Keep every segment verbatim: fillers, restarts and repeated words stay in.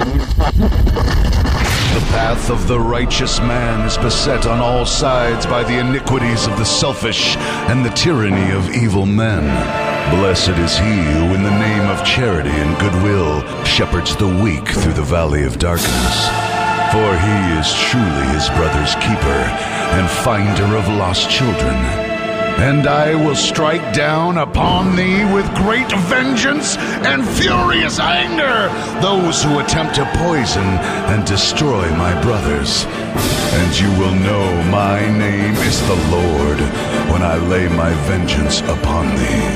The path of the righteous man is beset on all sides by the iniquities of the selfish and the tyranny of evil men. Blessed is he who in the name of charity and goodwill shepherds the weak through the valley of darkness. For he is truly his brother's keeper and finder of lost children. And I will strike down upon thee with great vengeance and furious anger those who attempt to poison and destroy my brothers. And you will know my name is the Lord when I lay my vengeance upon thee.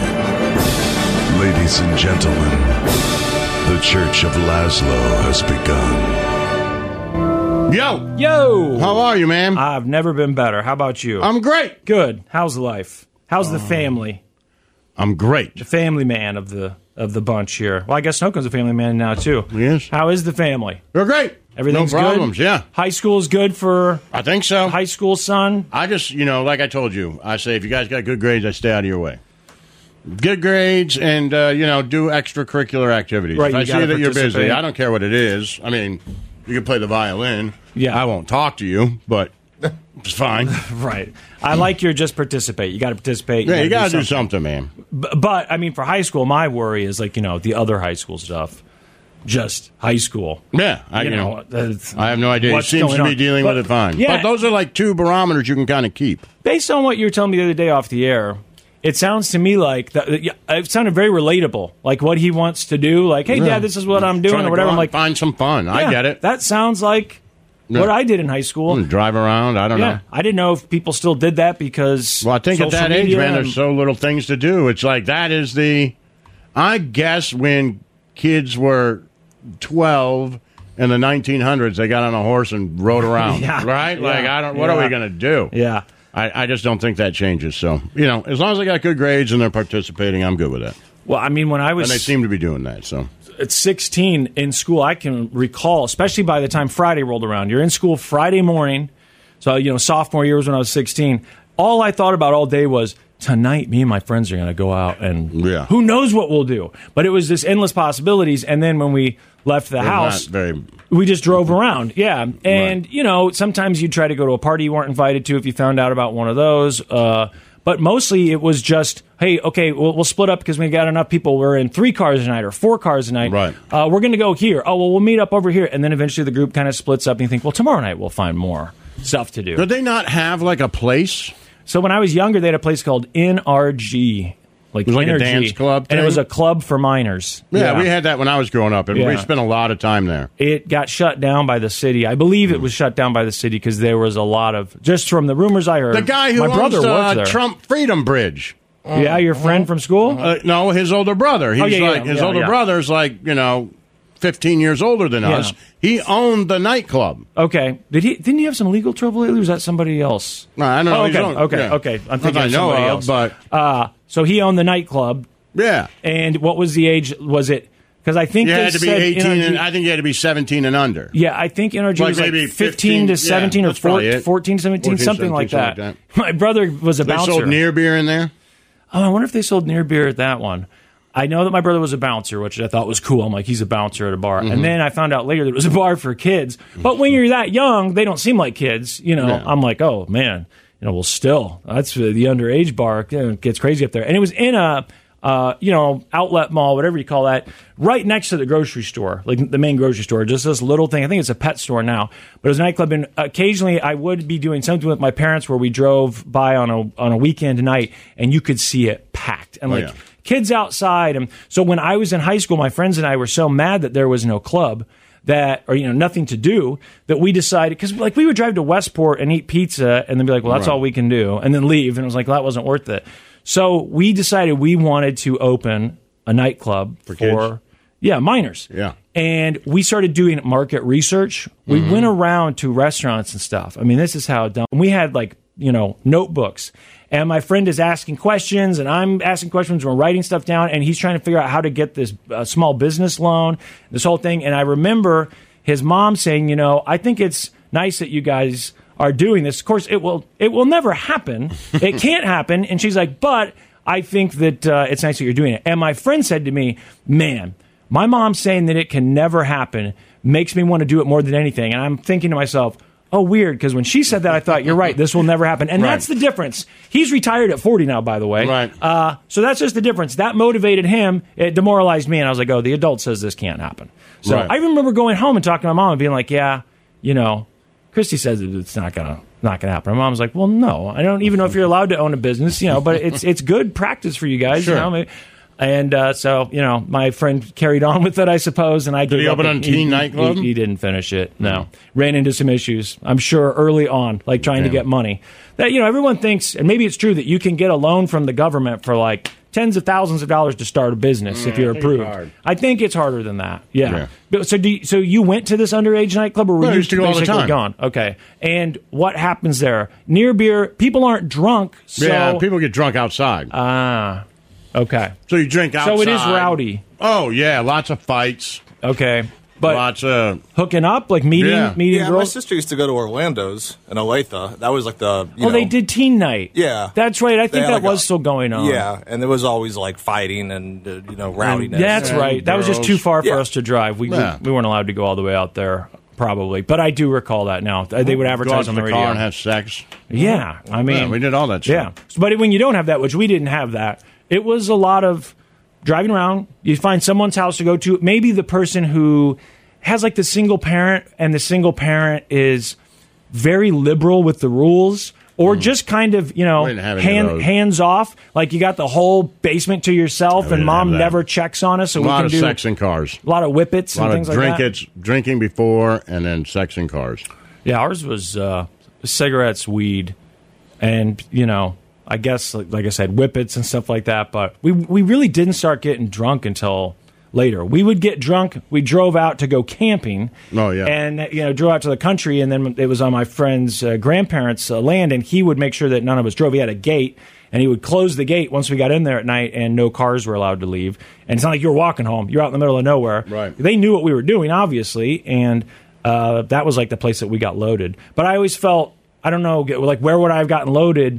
Ladies and gentlemen, the Church of Laszlo has begun. Yo! Yo! How are you, man? I've never been better. How about you? I'm great. Good. How's life? How's the family? I'm great. The family man of the of the bunch here. Well, I guess Snoko's a family man now, too. Yes. How is the family? They're great. Everything's no problems, good? yeah. High school is good for I think so. high school son? I just, you know, like I told you, I say if you guys got good grades, I stay out of your way. Good grades and, uh, you know, do extracurricular activities. Right, if you I see gotta that you're busy, participate. I don't care what it is. I mean, you can play the violin. Yeah. I won't talk to you, but it's fine. Right. I like your just participate. You got to participate. Yeah, you got to do something. something, man. But, but, I mean, for high school, my worry is like, you know, the other high school stuff. Just high school. Yeah, I, you, You know, know, uh, I have no idea. He what's seems going to be on. dealing But, with it fine. yeah. But those are like two barometers you can kind of keep. Based on what you were telling me the other day off the air, it sounds to me like that, yeah, it sounded very relatable. Like what he wants to do. Like, hey, Yeah. Dad, this is what I'm doing Trying to or whatever. go I'm out like, and find some fun. I yeah, get it. That sounds like Yeah. what I did in high school. And drive around. I don't Yeah, know. I didn't know if people still did that because. Well, I think at social that age, media man, and- there's so little things to do. It's like that is the. I guess when kids were twelve in the nineteen hundreds, they got on a horse and rode around. Yeah. Right? Like, Yeah. I don't. What are Yeah. we going to do? Yeah. I, I just don't think that changes. So, you know, as long as they got good grades and they're participating, I'm good with that. Well, I mean, when I was And they seem to be doing that. So, at sixteen in school, I can recall, especially by the time Friday rolled around. You're in school Friday morning. So, you know, sophomore year was when I was sixteen. All I thought about all day was, tonight, me and my friends are going to go out and Yeah. who knows what we'll do. But it was this endless possibilities. And then when we left the they're house, not very. we just drove around. Yeah. And, you know, sometimes you'd try to go to a party you weren't invited to if you found out about one of those. Uh, but mostly it was just, hey, okay, we'll, we'll split up because we got enough people. We're in three cars tonight or four cars tonight. Right. Uh, we're going to go here. Oh, well, we'll meet up over here. And then eventually the group kind of splits up and you think, well, tomorrow night we'll find more stuff to do. Did they not have like a place? So when I was younger, they had a place called N R G. Like, It was like a Energy, dance club And it thing? was a club for minors. Yeah, we had that when I was growing up, and we Yeah. spent a lot of time there. It got shut down by the city. I believe it was shut down by the city because there was a lot of, just from the rumors I heard. The guy who my owns brother the worked uh, there. Trump Freedom Bridge. Yeah, your friend from school? Uh, no, his older brother. He's Oh, yeah, yeah, like his yeah, older yeah. brother's like you know, fifteen years older than Yeah. us. He owned the nightclub. Okay. Did he? Didn't he have some legal trouble lately, or was that somebody else? No, I don't know. Oh, He's okay, owned- okay, yeah. okay. I'm Not thinking that of I know somebody of, else. but Uh, so he owned the nightclub, yeah, and what was the age? Was it? Because I think you they had to be said eighteen, N R G and I think you had to be seventeen and under. Yeah, I think N R G Like was like maybe fifteen to fifteen, seventeen yeah, or that's probably fourteen, it. fourteen, seventeen, fourteen, something like that. seventeen, something like My brother was a They bouncer. sold near beer in there. Oh, I wonder if they sold near beer at that one. I know that my brother was a bouncer, which I thought was cool. I'm like, he's a bouncer at a bar. Mm-hmm. And then I found out later that it was a bar for kids. But when you're that young, they don't seem like kids. You know, Yeah. I'm like, oh, man. You know, well, still, that's the underage bar. It gets crazy up there. And it was in a, uh, you know, outlet mall, whatever you call that, right next to the grocery store, like the main grocery store. Just this little thing. I think it's a pet store now. But it was a nightclub. And occasionally I would be doing something with my parents where we drove by on a on a weekend night, and you could see it packed. And Oh, like, yeah. kids outside. And so when I was in high school, my friends and I were so mad that there was no club that, or, you know, nothing to do, that we decided, because like we would drive to Westport and eat pizza and then be like, well, that's Right. all we can do, and then leave. And it was like, well, that wasn't worth it. So we decided we wanted to open a nightclub for, kids? yeah, minors. Yeah. And we started doing market research. We Mm-hmm. went around to restaurants and stuff. I mean, this is how dumb. We had like, you know, notebooks. And my friend is asking questions, and I'm asking questions. We're writing stuff down, and he's trying to figure out how to get this uh, small business loan, this whole thing. And I remember his mom saying, you know, I think it's nice that you guys are doing this. Of course, it will it will never happen. It can't happen. And she's like, but I think that uh, it's nice that you're doing it. And my friend said to me, man, My mom saying that it can never happen makes me want to do it more than anything. And I'm thinking to myself, oh, weird, because when she said that, I thought, you're right, this will never happen. And right. that's the difference. He's retired at forty now, by the way. Right. Uh, so that's just the difference. That motivated him. It demoralized me, and I was like, oh, the adult says this can't happen. So right. I remember going home and talking to my mom and being like, yeah, you know, Christy says it's not going to not gonna happen. My mom's like, well, no. I don't even know if you're allowed to own a business, you know, but it's it's good practice for you guys, sure. you know. And uh, so, you know, my friend carried on with it, I suppose. And I did he open a teen nightclub? He, he didn't finish it. No, ran into some issues. I'm sure early on, like trying Damn. to get money. That you know, everyone thinks, and maybe it's true that you can get a loan from the government for like tens of thousands of dollars to start a business yeah, if you're I approved. I think it's harder than that. Yeah. yeah. But, so, do you, so you went to this underage nightclub, or were no, you used to go all the time? Gone? Okay. And what happens there? Near beer, people aren't drunk. So, yeah, people get drunk outside. Ah. Okay. So you drink outside. So it is rowdy. Oh, yeah. Lots of fights. Okay. But lots of hooking up, like meeting yeah. meeting yeah, girls? my sister used to go to Orlando's in Olathe. That was like the, you Oh, know, they did teen night. Yeah. That's right. I think that like was a, still going on. Yeah, and there was always like fighting and, uh, you know, rowdiness. That's and right. That was just girls. too far for Yeah. us to drive. We, Yeah. we we weren't allowed to go all the way out there, probably. But I do recall that now. They would go advertise out on to the the radio. car and have sex. Yeah. I mean, Yeah, we did all that shit. Yeah. But when you don't have that, which we didn't have that, it was a lot of driving around. You find someone's house to go to. Maybe the person who has like the single parent, and the single parent is very liberal with the rules, or mm. just kind of, you know, hand, hands off. Like you got the whole basement to yourself, and mom never checks on us. So a we lot can of do sex in cars. A lot of whippets and things like that. A lot like of drink drinking before, and then sex in cars. Yeah, ours was uh, cigarettes, weed, and, you know, I guess, like, like I said, whippets and stuff like that. But we we really didn't start getting drunk until later. We would get drunk. We drove out to go camping. Oh, yeah. And, you know, drove out to the country, and then it was on my friend's uh, grandparents' uh, land, and he would make sure that none of us drove. He had a gate, and he would close the gate once we got in there at night, and no cars were allowed to leave. And it's not like you were walking home. You're out in the middle of nowhere. Right. They knew what we were doing, obviously, and uh, that was like the place that we got loaded. But I always felt, I don't know, like, where would I have gotten loaded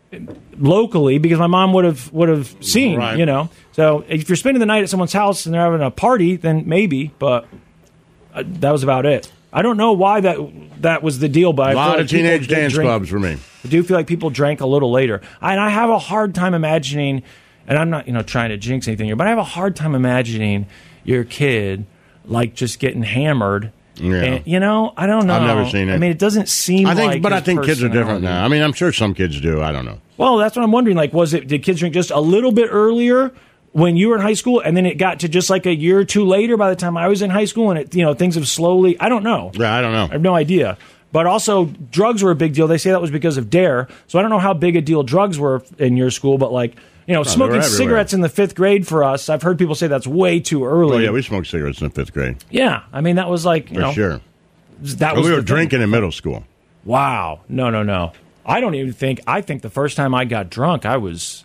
locally, because my mom would have would have seen, right. you know. So if you're spending the night at someone's house and they're having a party, then maybe. But uh, that was about it. I don't know why that that was the deal, but a I lot feel of like teenage dance drink, clubs for me. I do feel like people drank a little later, and I have a hard time imagining. And I'm not, you know, trying to jinx anything here, but I have a hard time imagining your kid like just getting hammered. Yeah. And, you know, I don't know. I've never seen it. I mean, it doesn't seem I think, like but I his think kids are different personality. now. I mean, I'm sure some kids do. I don't know. Well, that's what I'm wondering. Like, was it, did kids drink just a little bit earlier when you were in high school, and then it got to just like a year or two later by the time I was in high school, and it, you know, things have slowly, I don't know. Yeah, I don't know. I have no idea. But also, drugs were a big deal. They say that was because of DARE. So I don't know how big a deal drugs were in your school, but like, you know, Oh, smoking cigarettes in the fifth grade for us, I've heard people say that's way too early. Oh, yeah, we smoked cigarettes in the fifth grade. Yeah, I mean, that was like, you For know. sure. That But was we were the thing. drinking in middle school. Wow. No, no, no. I don't even think, I think the first time I got drunk, I was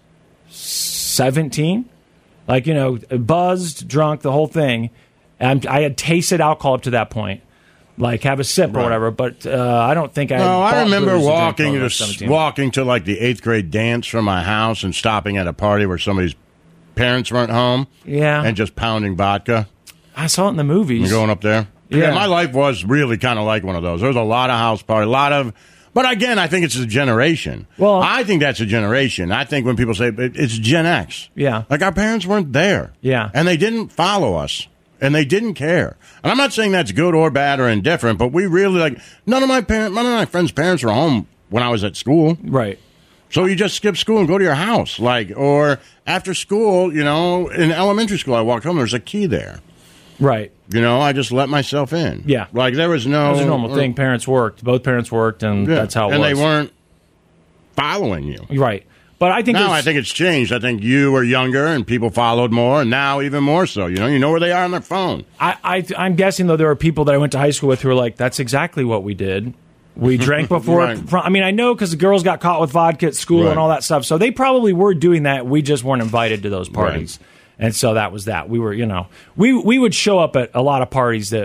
seventeen. Like, you know, buzzed, drunk, the whole thing. And I had tasted alcohol up to that point. Like, have a sip Right. or whatever. But uh, I don't think I had No, I bought remember booze to drink walking till I to was seventeen. walking to like the eighth grade dance from my house and stopping at a party where somebody's parents weren't home. Yeah. And just pounding vodka I saw it in the movies. and going up there. Yeah. my life was really kind of like one of those. There was a lot of house party, a lot of. But again, I think it's a generation. Well- I think that's a generation. I think when people say it- it's Gen X. Yeah. Like our parents weren't there. Yeah. And they didn't follow us. And they didn't care. And I'm not saying that's good or bad or indifferent, but we really like none of my parents, none of my friends' parents were home when I was at school. Right. So you just skip school and go to your house, like, or after school, you know, in elementary school, I walked home. There's a key there. Right. You know, I just let myself in. Yeah. Like there was no. That was a normal thing. Parents worked. Both parents worked, and Yeah. that's how it and was. they weren't following you. Right. But I think Now it's- I think it's changed. I think you were younger and people followed more, and now even more so. You know, you know where they are on their phone. I, I, I'm guessing, though, there are people that I went to high school with who were like, that's exactly what we did. We drank before. Right. I mean, I know because the girls got caught with vodka at school Right. and all that stuff. So they probably were doing that. We just weren't invited to those parties. And so that was that. We were, you know, we, we would show up at a lot of parties that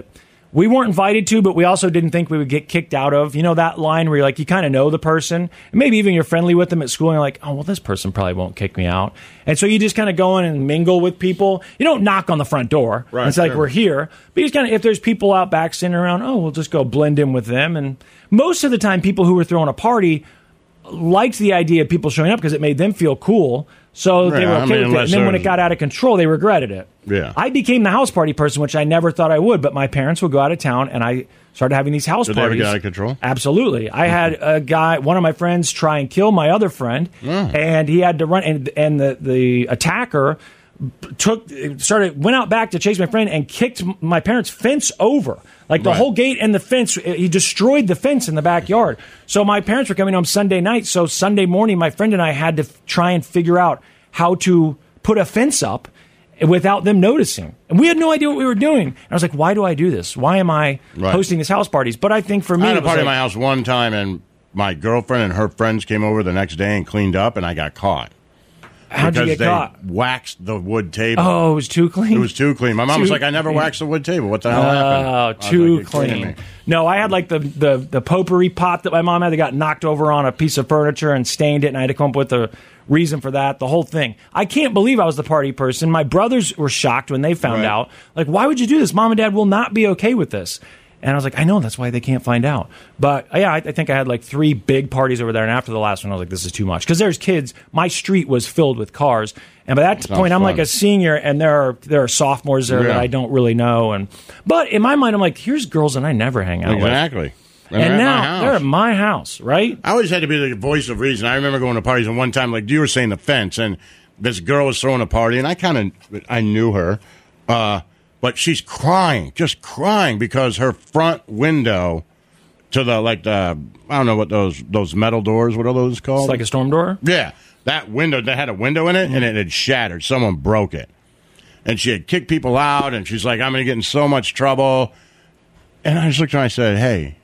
we weren't invited to, but we also didn't think we would get kicked out of. You know that line where you're like, you kind of know the person, and maybe even you're friendly with them at school, and you're like, oh, well, this person probably won't kick me out. And so you just kind of go in and mingle with people. You don't knock on the front door. Right, it's like, sure. we're here. But you just kind of, if there's people out back sitting around, oh, we'll just go blend in with them. And most of the time, people who were throwing a party liked the idea of people showing up because it made them feel cool. So they Yeah, were I okay mean, with it. And then when it there's- got out of control, they regretted it. Yeah. I became the house party person, which I never thought I would, but my parents would go out of town, and I started having these house Did they ever parties. get out of control? Absolutely. I had a guy, one of my friends, try and kill my other friend, and he had to run, and, and the, the attacker took started went out back to chase my friend and kicked my parents' fence over, like the Right. whole gate and the fence. He destroyed the fence in the backyard. So my parents were coming home Sunday night. So Sunday morning, my friend and I had to f- try and figure out how to put a fence up without them noticing, and we had no idea what we were doing. And I was like, "Why do I do this? Why am I Right. hosting these house parties?" But I think for me, I had it a was party at like- my house one time, and my girlfriend and her friends came over the next day and cleaned up, and I got caught. how'd you because get they caught? waxed the wood table. Oh, it was too clean. It was too clean. My mom was Too like, I never clean. waxed the wood table. What the hell happened? Oh, I was too like, "You're kidding clean. me." No, I had like the, the the potpourri pot that my mom had that got knocked over on a piece of furniture and stained it, and I had to come up with a reason for that. The whole thing. I can't believe I was the party person. My brothers were shocked when they found Right. out. Like, why would you do this? Mom and Dad will not be okay with this. And I was like, I know, that's why they can't find out. But yeah, I, I think I had like three big parties over there. And after the last one, I was like, this is too much. Because there's kids. My street was filled with cars. And by that point, I'm fun. like a senior, and there are there are sophomores there that Yeah. I don't really know. And But in my mind, I'm like, here's girls that I never hang out with. Exactly. And they're at my now house. they're at my house, right? I always had to be the voice of reason. I remember going to parties, and one time, like you were saying, the fence, and this girl was throwing a party, and I kind of, I knew her, uh, but she's crying, just crying because her front window to the like the I don't know what those those metal doors, what are those called? It's like a storm door. Yeah, that window, they had a window in it, and it had shattered. Someone broke it. And she had kicked people out, and she's like, I'm going to get in so much trouble. And I just looked at her and I said, hey,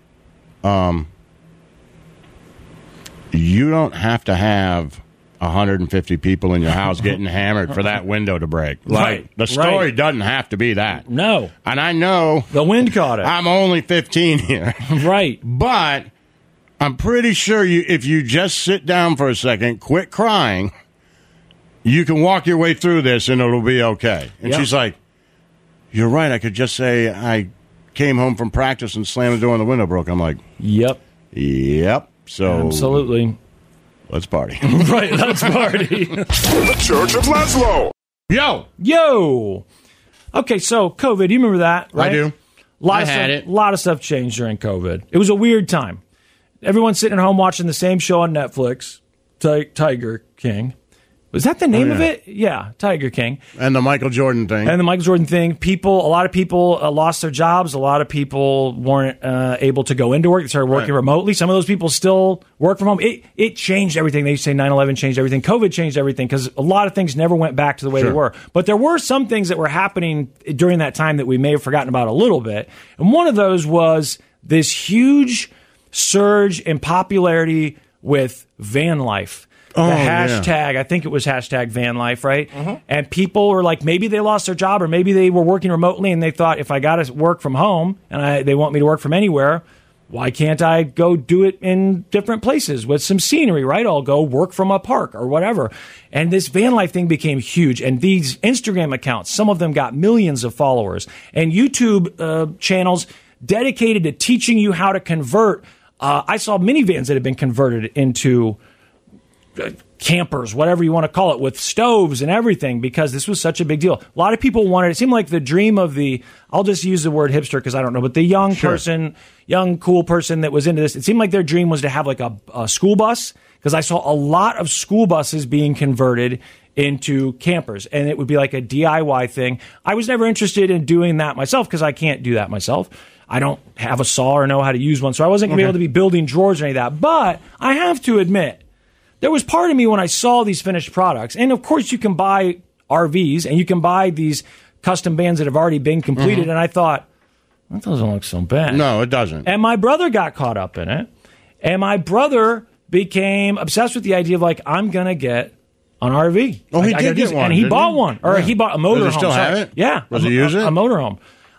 um, you don't have to have one hundred fifty people in your house getting hammered for that window to break. Like, Right, the story right. doesn't have to be that. No. And I know The wind caught it. I'm only fifteen here. right. But I'm pretty sure you, if you just sit down for a second, quit crying, you can walk your way through this and it'll be okay. And Yeah. she's like, you're right. I could just say I came home from practice and slammed the door and the window broke. I'm like, Yep. yep. So Absolutely. let's party. right. Let's party. The Church of Laszlo. Yo, Yo. Okay, so COVID, you remember that, right? I do. lot I of had stuff, it. A lot of stuff changed during COVID. It was a weird time. Everyone's sitting at home watching the same show on Netflix, Ti- Tiger King. Was that the name yeah. of it? Yeah, Tiger King. And the Michael Jordan thing. And the Michael Jordan thing. People, a lot of people uh, lost their jobs. A lot of people weren't uh, able to go into work. They started working Right. remotely. Some of those people still work from home. It it changed everything. They used to say nine eleven changed everything. COVID changed everything because a lot of things never went back to the way Sure. they were. But there were some things that were happening during that time that we may have forgotten about a little bit. And one of those was this huge surge in popularity with van life. The Oh, yeah. hashtag, I think it was hashtag van life, right? And people were like, maybe they lost their job or maybe they were working remotely and they thought, if I got to work from home and I, they want me to work from anywhere, why can't I go do it in different places with some scenery, right? I'll go work from a park or whatever. And this van life thing became huge. And these Instagram accounts, some of them got millions of followers, and YouTube uh, channels dedicated to teaching you how to convert. Uh, I saw minivans that had been converted into campers, whatever you want to call it, with stoves and everything, because this was such a big deal. A lot of people wanted, it seemed like the dream of the, I'll just use the word hipster because I don't know, but the young Sure. person, young, cool person that was into this, it seemed like their dream was to have like a, a school bus, because I saw a lot of school buses being converted into campers, and it would be like a D I Y thing. I was never interested in doing that myself because I can't do that myself. I don't have a saw or know how to use one, so I wasn't going to be able to be building drawers or any of that. But I have to admit, there was part of me when I saw these finished products, and of course you can buy R Vs and you can buy these custom bands that have already been completed, Mm-hmm. and I thought, that doesn't look so bad. No, it doesn't. And my brother got caught up in it, and my brother became obsessed with the idea of like, I'm going to get an R V. Oh, he I- I did gotta do get this. one, And he didn't bought he? one, or Yeah. he bought a Does he motorhome. still have sorry. it? Yeah. Does a, he use a, it? A motorhome.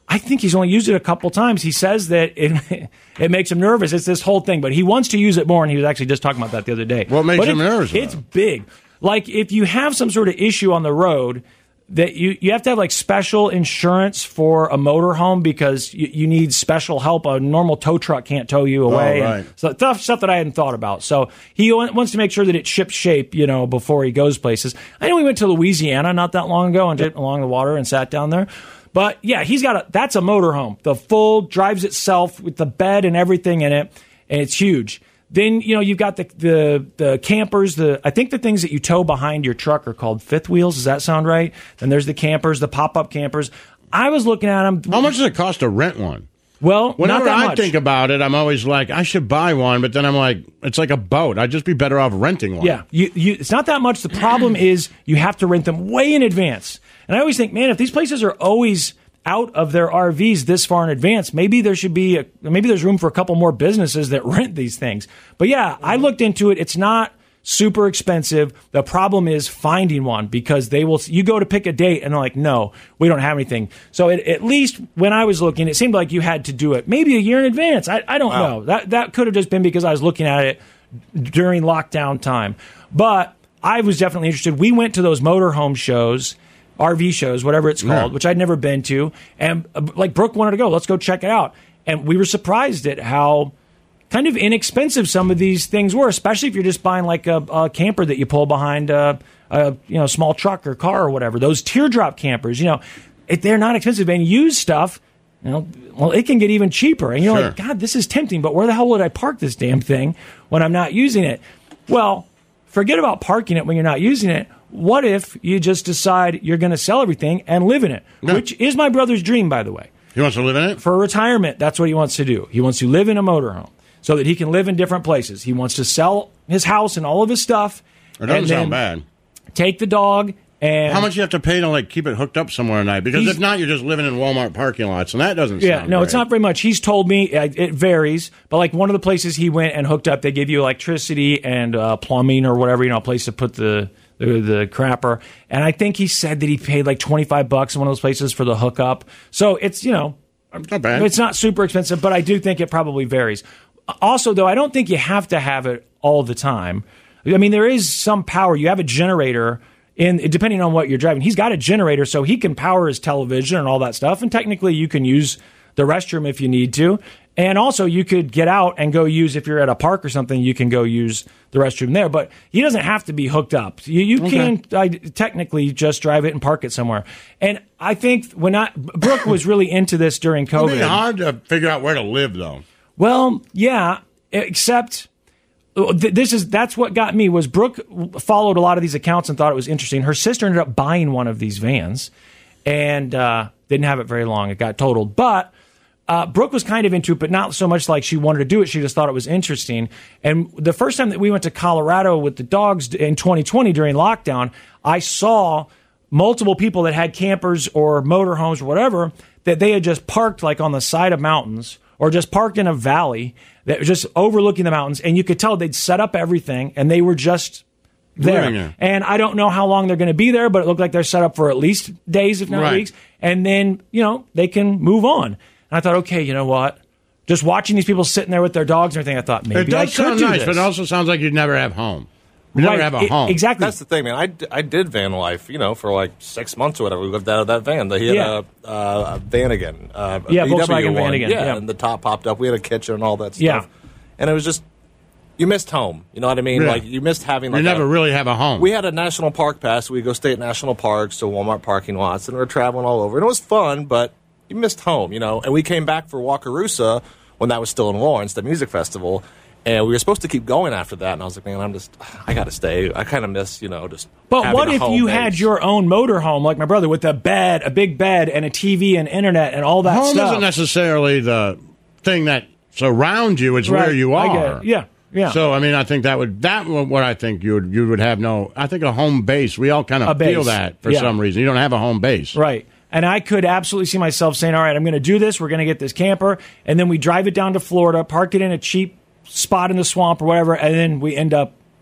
I think he's only used it a couple times. He says that it it makes him nervous. It's this whole thing, but he wants to use it more, and he was actually just talking about that the other day. What makes but him it, nervous? It's about? big. Like if you have some sort of issue on the road, that you, you have to have like special insurance for a motorhome because you, you need special help. A normal tow truck can't tow you away. Oh, right. And so stuff, stuff that I hadn't thought about. So he wants to make sure that it's ship shape, you know, before he goes places. I know we went to Louisiana not that long ago and did along the water and sat down there. But yeah, he's got a, that's a motorhome. The full drives itself with the bed and everything in it. And it's huge. Then, you know, you've got the, the the campers. The I think the things that you tow behind your truck are called fifth wheels. Does that sound right? Then there's the campers, the pop-up campers. I was looking at them. How much does it cost to rent one? Well, Whenever not that I much. think about it, I'm always like, I should buy one, but then I'm like, it's like a boat. I'd just be better off renting one. Yeah, you, you, it's not that much. The problem is you have to rent them way in advance. And I always think, man, if these places are always out of their R Vs this far in advance, maybe there should be a, maybe there's room for a couple more businesses that rent these things. But yeah, I looked into it. It's not super expensive. The problem is finding one because they will. You go to pick a date and they're like, no, we don't have anything. So it, at least when I was looking, it seemed like you had to do it maybe a year in advance. I, I don't Wow. know. That that could have just been because I was looking at it during lockdown time. But I was definitely interested. We went to those motorhome shows. R V shows, whatever it's called, Yeah. which I'd never been to. And uh, like Brooke wanted to go, let's go check it out. And we were surprised at how kind of inexpensive some of these things were, especially if you're just buying like a, a camper that you pull behind a, a you know small truck or car or whatever. Those teardrop campers, you know, it, they're not expensive. And used stuff, you know, well, it can get even cheaper. And you're Sure. like, God, this is tempting, but where the hell would I park this damn thing when I'm not using it? Well, forget about parking it when you're not using it. What if you just decide you're going to sell everything and live in it? Yeah. Which is my brother's dream, by the way. He wants to live in it? For retirement, that's what he wants to do. He wants to live in a motorhome so that he can live in different places. He wants to sell his house and all of his stuff. It doesn't and sound then bad. Take the dog and How much do you have to pay to like keep it hooked up somewhere at night? Because He's- if not, you're just living in Walmart parking lots, and that doesn't Yeah, sound no, great. it's not very much. He's told me uh, it varies, but like one of the places he went and hooked up, they give you electricity and uh, plumbing or whatever, you know, a place to put the, the the crapper. And I think he said that he paid like twenty-five bucks in one of those places for the hookup. So it's, you know, Not bad. it's not super expensive, but I do think it probably varies. Also, though, I don't think you have to have it all the time. I mean, there is some power. You have a generator. In, depending on what you're driving, he's got a generator, so he can power his television and all that stuff. And technically, you can use the restroom if you need to. And also, you could get out and go use, if you're at a park or something, you can go use the restroom there. But he doesn't have to be hooked up. You, you Okay. can I, technically just drive it and park it somewhere. And I think when I, Brooke was really into this during It'd COVID. be hard to figure out where to live, though. Well, yeah, except th- this is that's what got me was Brooke followed a lot of these accounts and thought it was interesting. Her sister ended up buying one of these vans and uh, didn't have it very long. It got totaled, but uh, Brooke was kind of into it, but not so much like she wanted to do it. She just thought it was interesting. And the first time that we went to Colorado with the dogs in twenty twenty during lockdown, I saw multiple people that had campers or motorhomes or whatever that they had just parked like on the side of mountains or just parked in a valley that was just overlooking the mountains. And you could tell they'd set up everything and they were just there. Living there. And I don't know how long they're going to be there, but it looked like they're set up for at least days, if not Right. weeks. And then, you know, they can move on. And I thought, okay, you know what? Just watching these people sitting there with their dogs and everything, I thought maybe It does I could sound do nice, this. but it also sounds like you'd never have home. You never Right. have a I- home. Exactly. That's the thing, man. I, d- I did van life, you know, for like six months or whatever. We lived out of that van. He had Yeah. a, uh, a Vanagon. Uh, a Yeah, V W Volkswagen one. Vanagon, Yeah, yeah. and the top popped up. We had a kitchen and all that stuff. Yeah. And it was just, you missed home. You know what I mean? Yeah. Like, you missed having like you never a, really have a home. We had a national park pass. We go stay at national parks to Walmart parking lots, and we were traveling all over. And it was fun, but you missed home, you know. And we came back for Wakarusa when that was still in Lawrence, the music festival. And we were supposed to keep going after that. And I was like, man, I'm just, I got to stay. I kind of miss, you know, just. But having what a if home you base. had your own motorhome, like my brother, with a bed, a big bed, and a T V and internet and all that home stuff? isn't necessarily the thing that surrounds you. It's where Right. you I are. get it. Yeah, yeah. So I mean, I think that would that would what I think you would you would have no. I think a home base. We all kind A of base. feel that for Yeah. some reason. You don't have a home base, Right. And I could absolutely see myself saying, all right, I'm going to do this. We're going to get this camper. And then we drive it down to Florida, park it in a cheap spot in the swamp or whatever. And then we end up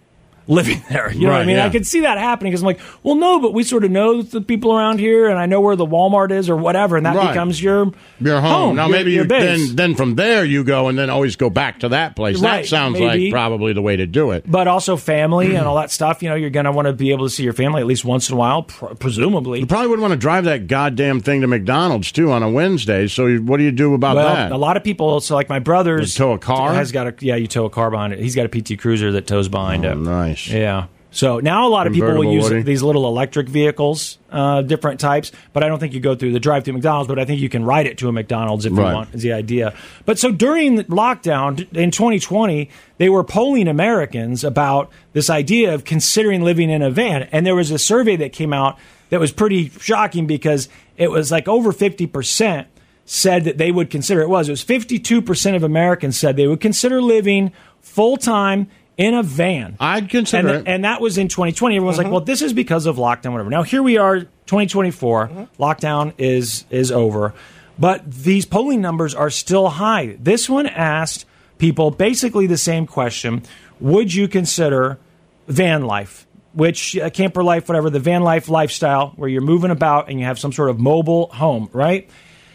living there. You know what I Right, mean? yeah. I could see that happening because I'm like, well, no, but we sort of know the people around here, and I know where the Walmart is or whatever, and that Right. becomes your Your home. Now your- maybe your you base. then then from there you go and then always go back to that place. Right, That sounds maybe. like probably the way to do it. But also family and all that stuff. You know, you're going to want to be able to see your family at least once in a while, pr- presumably. You probably wouldn't want to drive that goddamn thing to McDonald's too on a Wednesday. So you- what do you do about Well, that? a lot of people, so like my brother's You tow a car? has got a yeah, you tow a car behind it. He's got a P T Cruiser that tows behind Oh, it. nice. Yeah. So now a lot of people will Convertible, use Woody? these little electric vehicles, uh, different types. But I don't think you go through the drive-through McDonald's. But I think you can ride it to a McDonald's if Right. you want. Is the idea. But so during the lockdown in twenty twenty, they were polling Americans about this idea of considering living in a van, and there was a survey that came out that was pretty shocking because it was like over fifty percent said that they would consider it was it was fifty-two percent of Americans said they would consider living full time in a van. I'd consider and, it. and that was in twenty twenty. Everyone's like, well, this is because of lockdown, whatever. Now, here we are, twenty twenty-four. Lockdown is is over. But these polling numbers are still high. This one asked people basically the same question. Would you consider van life, which uh, camper life, whatever, the van life lifestyle, where you're moving about and you have some sort of mobile home, right?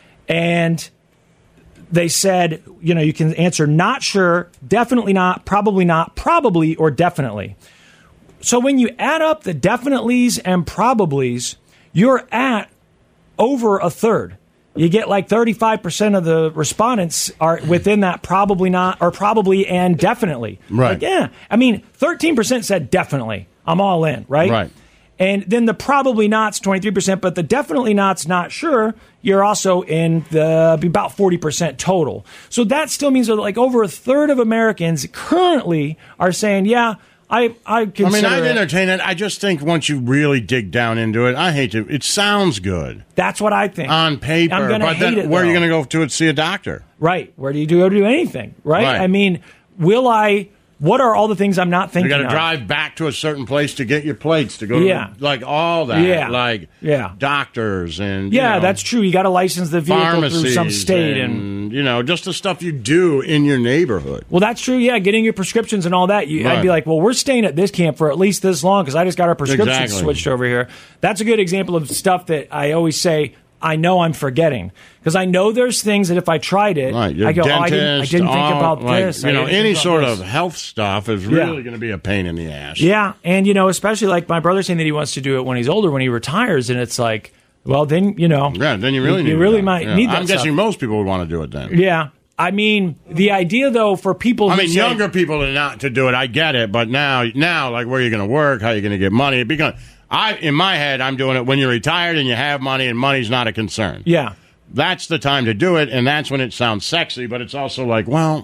And they said, you know, you can answer not sure, definitely not, probably not, probably, or definitely. So when you add up the definitelys and probablys, you're at over a third. You get like thirty-five percent of the respondents are within that probably not, or probably and definitely. Right. Like, yeah. I mean, thirteen percent said definitely. I'm all in, right? Right. And then the probably not's twenty-three percent, but the definitely not's not sure. You're also in the about forty percent total. So that still means that like over a third of Americans currently are saying, yeah, I, I I consider mean, I'd it. entertain it. I just think once you really dig down into it, I hate to. It sounds good That's what I think. on paper, I'm gonna but hate then it, where are you though. going to go to it, see a doctor? Right. Where do you do, go to do anything? Right? Right. I mean, will I, what are all the things I'm not You thinking got to of? drive back to a certain place to get your plates to go. Yeah. to, like all that. Yeah. like Yeah. doctors and you Yeah, know, that's true. You got to license the vehicle pharmacies through some state. and, and you know just the stuff you do in your neighborhood. Well, that's true. Yeah, getting your prescriptions and all that. You, I'd Right. be like, well, we're staying at this camp for at least this long because I just got our prescriptions Exactly. switched over here. That's a good example of stuff that I always say I know I'm forgetting because I know there's things that if I tried it, Right, your I go, dentist, oh, I didn't, I didn't think all, about like, this. You I know, didn't think any about sort this. of health stuff is Yeah. really going to be a pain in the ass. Yeah, and you know, especially like my brother saying that he wants to do it when he's older, when he retires, and it's like, well, then you know, Yeah, then you really you, need really that. might Yeah. need that. I'm guessing stuff. most people would want to do it then. Yeah, I mean, the idea though for people, I who mean, say- younger people are not to do it. I get it, but now, now, like, where are you going to work? How are you going to get money? It becomes, I, in my head, I'm doing it when you're retired and you have money, and money's not a concern. yeah. That's the time to do it, and that's when it sounds sexy. But it's also like, well,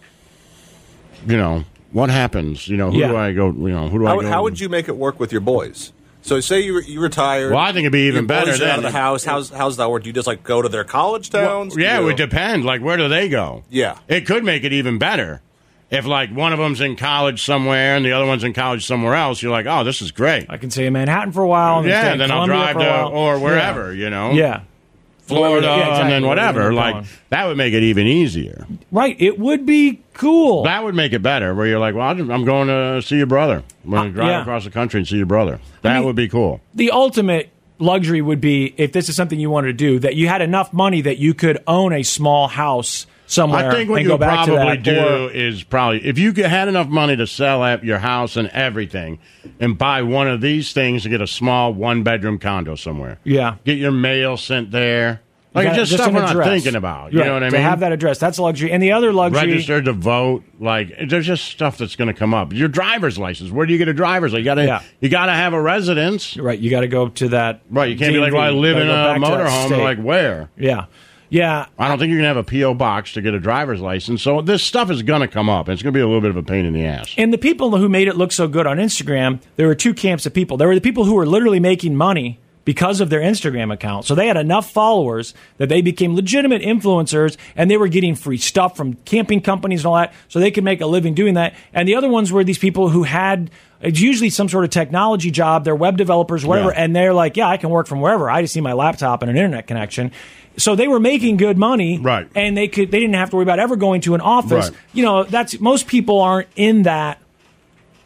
you know, what happens? You know, who Yeah. do I go? You know, who do I How, go? how would you make it work with your boys? So say you you retired. Well, I think it'd be even your better boys are then. out of the house. How's how's that work? Do you just like go to their college towns? Do Yeah, it you- would depend. Like, where do they go? Yeah. It could make it even better. If, like, one of them's in college somewhere and the other one's in college somewhere else, you're like, oh, this is great. I can stay in Manhattan for a while. And Yeah, stay in then I'll Columbia drive for a to, while. or wherever, you know. Yeah. Florida, Yeah, exactly, and then whatever. wherever you're Like, going. that would make it even easier. Right. It would be cool. That would make it better, where you're like, well, I'm going to see your brother. I'm going to drive yeah. across the country and see your brother. That mean- would be cool. The ultimate luxury would be if this is something you wanted to do, that you had enough money that you could own a small house somewhere I think what and you go would back to probably that. do Or- is probably, if you had enough money to sell at your house and everything and buy one of these things to get a small one-bedroom condo somewhere. yeah. Get your mail sent there. Like, You got- just, stuff an we're not address. thinking about. You Right, know what I to mean? have that address. That's a luxury. And the other luxury. Registered to vote. Like, there's just stuff that's going to come up. Your driver's license. Where do you get a driver's license? You got to Yeah. you got to have a residence. Right. You got to go to that. Right. You can't D be M like, V. well, I live Gotta in go a back to that motorhome. state. Like, where? Yeah. Yeah. I don't think you can have a P O box to get a driver's license. So this stuff is going to come up. And it's going to be a little bit of a pain in the ass. And the people who made it look so good on Instagram, there were two camps of people. There were the people who were literally making money because of their Instagram account. So they had enough followers that they became legitimate influencers and they were getting free stuff from camping companies and all that so they could make a living doing that. And the other ones were these people who had it's usually some sort of technology job. They're web developers, whatever. Yeah. And they're like, yeah, I can work from wherever. I just need my laptop and an internet connection. So they were making good money. Right. And they could, they didn't have to worry about ever going to an office. Right. You know, that's most people aren't in that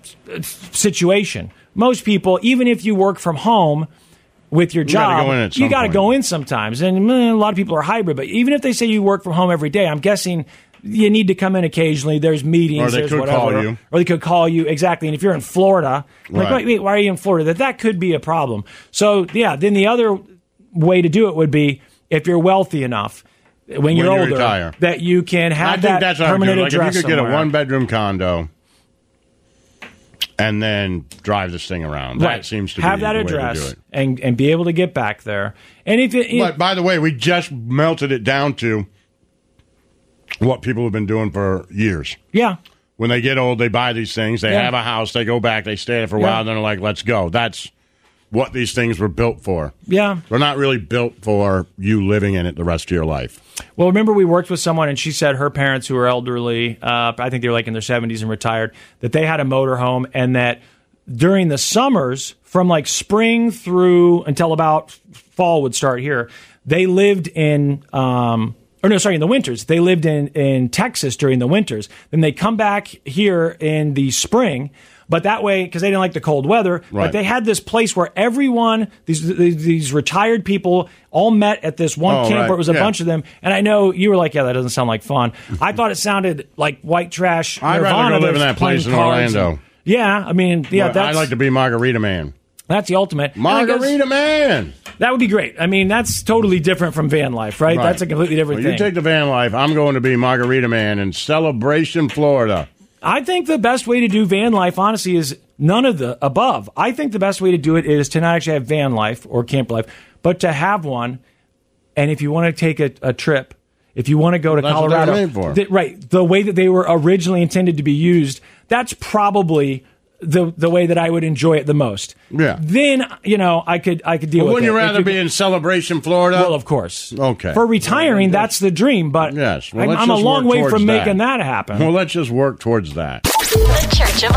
situation. Most people, even if you work from home with your You gotta job, go in at you some got to point. go in sometimes. And eh, a lot of people are hybrid, but even if they say you work from home every day, I'm guessing you need to come in occasionally. There's meetings, Or they there's could whatever. call you. Or they could call you, exactly. And if you're in Florida, like, Right. wait, wait, why are you in Florida? That that could be a problem. So, yeah, then the other way to do it would be if you're wealthy enough, when you're you older, retire. that you can I have think that that's what I would permanent do. Like if address you could get a somewhere. one-bedroom condo and then drive this thing around. That Right. seems to have be that the way to do address it. and and be able to get back there. And if it, But by the way, we just melted it down to what people have been doing for years. yeah, When they get old, they buy these things. They Yeah. have a house. They go back. They stay there for a Yeah. while. Then they're like, let's go. That's what these things were built for. yeah. They're not really built for you living in it the rest of your life. Well, remember we worked with someone, and she said her parents, who were elderly, uh, I think they were like in their seventies and retired, that they had a motorhome, and that during the summers, from like spring through until about fall would start here, they lived in. Um, Or no, sorry, in the winters. They lived in, in Texas during the winters. Then they come back here in the spring. But that way, because they didn't like the cold weather, Right. but they had this place where everyone, these these, these retired people, all met at this one Oh, camp right. where it was a Yeah. bunch of them. And I know you were like, yeah, that doesn't sound like fun. I thought it sounded like white trash. I'd rather Nirvana. go live in There's that place playing in cards Orlando. and- yeah, I mean, yeah, But that's I'd like to be Margarita Man. that's the ultimate. And I guess Margarita Man! that would be great. I mean, that's totally different from van life, right? Right. That's a completely different Well, thing. you take the van life. I'm going to be Margarita Man in Celebration, Florida. I think the best way to do van life, honestly, is none of the above. I think the best way to do it is to not actually have van life or camper life, but to have one. And if you want to take a, a trip, if you want to go to That's what they're Colorado, made for. th- right, the way that they were originally intended to be used, that's probably the the way that I would enjoy it the most. Yeah. Then, you know, I could I could deal Well, with wouldn't it. you If rather be in Celebration, Florida? Well, of course. Okay. For retiring, that's the dream, but Yes. Well, I'm, let's I'm a just long work way towards from that. making that happen. Well, let's just work towards that. The Church of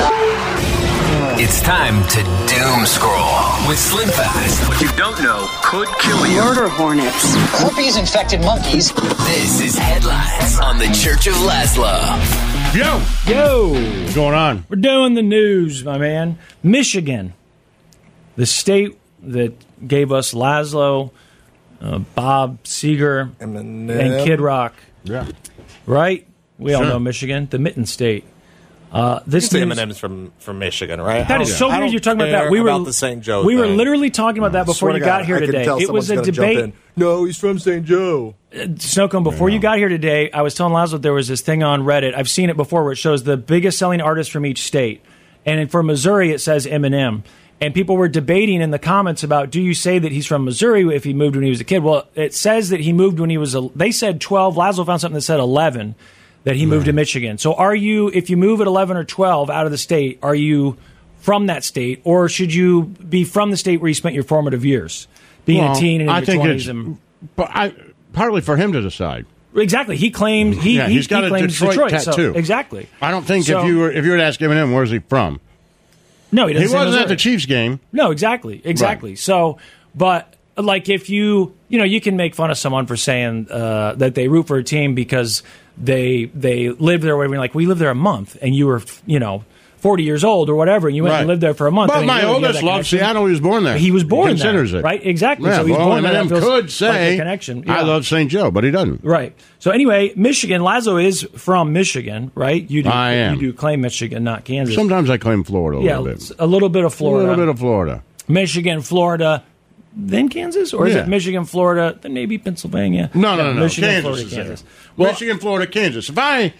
Laszlo. It's time to doom scroll with Slim Fast. What you don't know could kill you. Murder hornets. Herpes infected monkeys. This is Headlines on the Church of Laszlo. Yo! Yo! What's going on? We're doing the news, my man. Michigan, the state that gave us Laszlo, uh, Bob Seger, Eminem. and Kid Rock, Yeah. right? We all Sure. know Michigan, the Mitten State. Uh, You this say news- Eminem's from, from Michigan, right? That I is don't- so I weird don't you're talking about that. care We were about the Saint Joe We were thing. literally talking about that before Swear you to got God, here I can today. tell It was a someone's gonna debate. jump in. No, he's from Saint Joe. Snowcomb, before you got here today, I was telling Laszlo there was this thing on Reddit. I've seen it before where it shows the biggest selling artists from each state. And for Missouri, it says Eminem. And people were debating in the comments about, do you say that he's from Missouri if he moved when he was a kid? Well, it says that he moved when he was, a, they said twelve. Laszlo found something that said eleven, that he moved to Michigan. So are you, if you move at eleven or twelve out of the state, are you from that state? Or should you be from the state where you spent your formative years? Being Well, a teen and in I your think twenties. it's, And, but I, partly for him to decide. exactly. He claims, he, Yeah, he, he's got he a claims Detroit Detroit. So, tattoo. exactly. I don't think So- if you were if you were to ask Eminem, where's he from? No, he He doesn't say wasn't at Missouri. the Chiefs game. No, exactly, exactly. So, but like if you, you know, you can make fun of someone for saying uh, that they root for a team because they they live there. Where like we lived there a month, and you were, you know, forty years old or whatever, and you went Right. and lived there for a month. But I mean, my really, you have oldest that loves connection. Seattle. He was born there. He was born considers there, it. right? Exactly. Yeah, So he's well, born there. That Eminem feels could like say, a connection. I Yeah. love Saint Joe, but he doesn't. Right. So anyway, Michigan. Laszlo is from Michigan, right? You do. I am. You do claim Michigan, not Kansas. Sometimes I claim Florida a yeah, little bit. a little bit of A Florida. little bit of Florida. Michigan, Florida, then Kansas, or is Yeah. it Michigan, Florida, then maybe Pennsylvania? No, no, no, no. Michigan, Kansas Florida, is there. Kansas. Well, Michigan, Florida, Kansas. If I,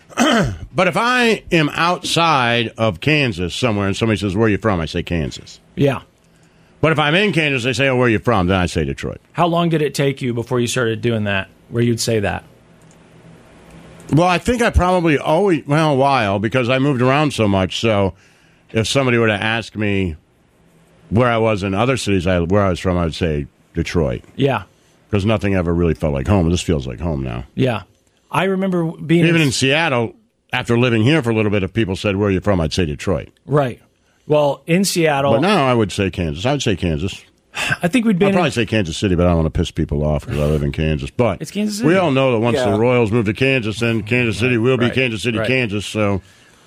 but if I am outside of Kansas somewhere and somebody says, where are you from? I say Kansas. yeah. But if I'm in Kansas, they say, oh, where are you from? Then I say Detroit. How long did it take you before you started doing that, where you'd say that? Well, I think I probably always, well, a while, because I moved around so much. So if somebody were to ask me where I was in other cities, I, where I was from, I would say Detroit. Yeah, Because nothing ever really felt like home. This feels like home now. yeah. I remember being Even in Seattle, after living here for a little bit, if people said, where are you from? I'd say Detroit. right. Well, in Seattle, But now I would say Kansas. I would say Kansas. I think we'd been I'd probably in, say Kansas City, but I don't want to piss people off because I live in Kansas. But It's Kansas City. we all know that once Yeah. the Royals move to Kansas, then Kansas City will be Right. Kansas City, Right. Kansas. So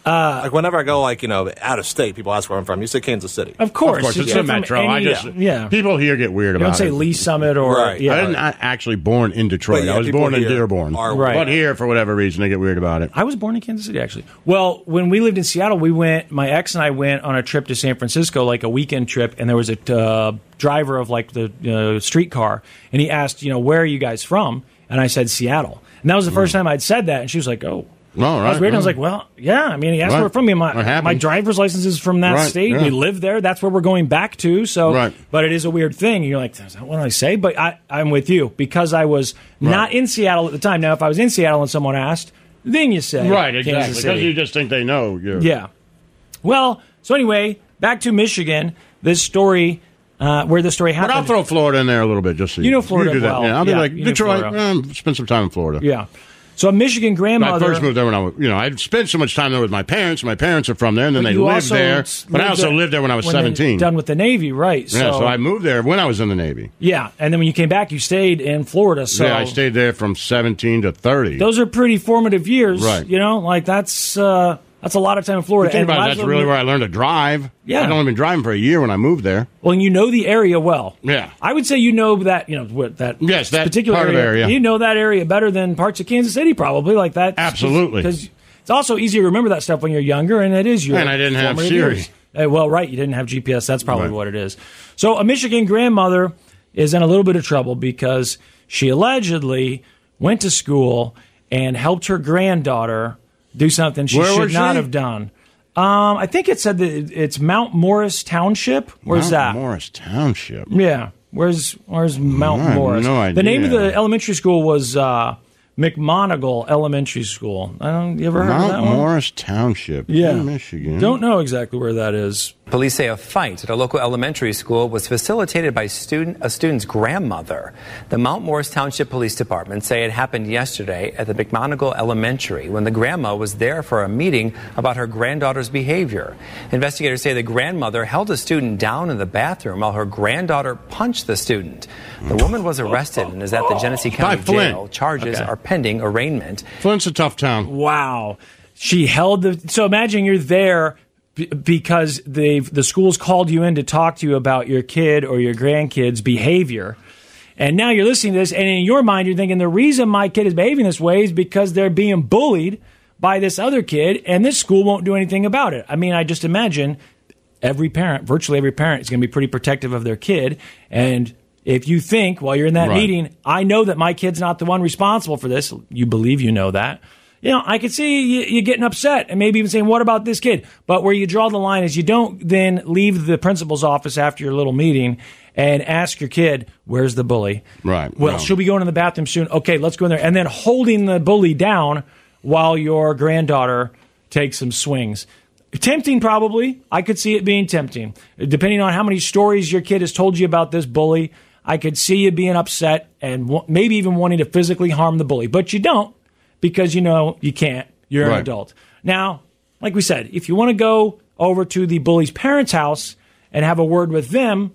Uh, like whenever I go, like you know, out of state, people ask where I'm from. You say Kansas City. Of course, Of course, it's yeah. the metro. Any, I just yeah, yeah. people here get weird You about don't say it. Lee Summit or Right. yeah. I didn't I actually born in Detroit. But yeah, I was people born in here Dearborn. are- Right. But here, for whatever reason, they get weird about it. I was born in Kansas City, actually. Well, when we lived in Seattle, we went. My ex and I went on a trip to San Francisco, like a weekend trip, and there was a uh, driver of like the uh, streetcar, and he asked, you know, where are you guys from? And I said Seattle, and that was the first time I'd said that, and she was like, oh. Oh, right, I was weird. And I was right. like, well, yeah. I mean, he asked Right. where we're from. Me. My, What happened? my driver's license is from that Right, state. yeah. We live there. That's where we're going back to. So, Right. but it is a weird thing. You're like, is that what I say? But I, I'm with you because I was not in Seattle at the time. Now, if I was in Seattle and someone asked, then you say Right, Kansas exactly. City. Because you just think they know. You're, Yeah. Well, so anyway, back to Michigan. This story, uh, where the story But happened. I'll throw Florida in there a little bit, just so You know Florida do that. well. Yeah, I'll be Yeah, like you know Detroit. Florida. Um, spend some time in Florida. Yeah. So a Michigan I grandmother. first moved there when I was, you know, I'd spent so much time there with my parents. My parents are from there, and then But they you lived also there. lived But I also there lived there when I was when they seventeen. Done with the Navy, right? Yeah, so I moved there when I was in the Navy. Yeah, and then when you came back, you stayed in Florida. So yeah, I stayed there from seventeen to thirty. those are pretty formative years, Right. You know, like that's uh, that's a lot of time in Florida. Think And about it, when I that's was really living- where I learned to drive. Yeah. I'd only been driving for a year when I moved there. Well, and you know the area well. Yeah. I would say you know that you know what that Yes, that particular part of area, area. You know that area better than parts of Kansas City, probably like that. Absolutely. because it's also easier to remember that stuff when you're younger, and it is your. And I didn't have formative Siri. years. Uh, well, right, you didn't have G P S. That's probably Right. what it is. So a Michigan grandmother is in a little bit of trouble because she allegedly went to school and helped her granddaughter do something she Where should was not she? have done. Um, I think it said that it- it's Mount Morris Township. Where's Mount that? Morris Township. Yeah. Where's Where's Mount I have Morris? no The name of idea. the elementary school was uh, McMonigle Elementary School. I don't. You ever heard of that Mount one? Morris Township. Yeah, in Michigan. Don't know exactly where that is. Police say a fight at a local elementary school was facilitated by student, a student's grandmother. The Mount Morris Township Police Department say it happened yesterday at the McMonigle Elementary when the grandma was there for a meeting about her granddaughter's behavior. Investigators say the grandmother held a student down in the bathroom while her granddaughter punched the student. The woman was arrested and is at the Genesee County Flint. Jail. Charges Okay. are pending arraignment. Flint's a tough town. Wow. She held the. So imagine you're there b- because the the school's called you in to talk to you about your kid or your grandkid's behavior. And now you're listening to this, and in your mind, you're thinking the reason my kid is behaving this way is because they're being bullied by this other kid, and this school won't do anything about it. I mean, I just imagine every parent, virtually every parent, is going to be pretty protective of their kid. And if you think while you're in that Right. meeting, I know that my kid's not the one responsible for this, you believe you know that. You know, I could see you, you getting upset and maybe even saying, what about this kid? But where you draw the line is you don't then leave the principal's office after your little meeting and ask your kid, where's the bully? Right. Well, No. she'll be going to the bathroom soon. Okay, let's go in there. And then holding the bully down while your granddaughter takes some swings. Tempting, probably. I could see it being tempting. Depending on how many stories your kid has told you about this bully, I could see you being upset and w- maybe even wanting to physically harm the bully. But you don't because you know you can't. You're an Right. adult. Now, like we said, if you want to go over to the bully's parents' house and have a word with them,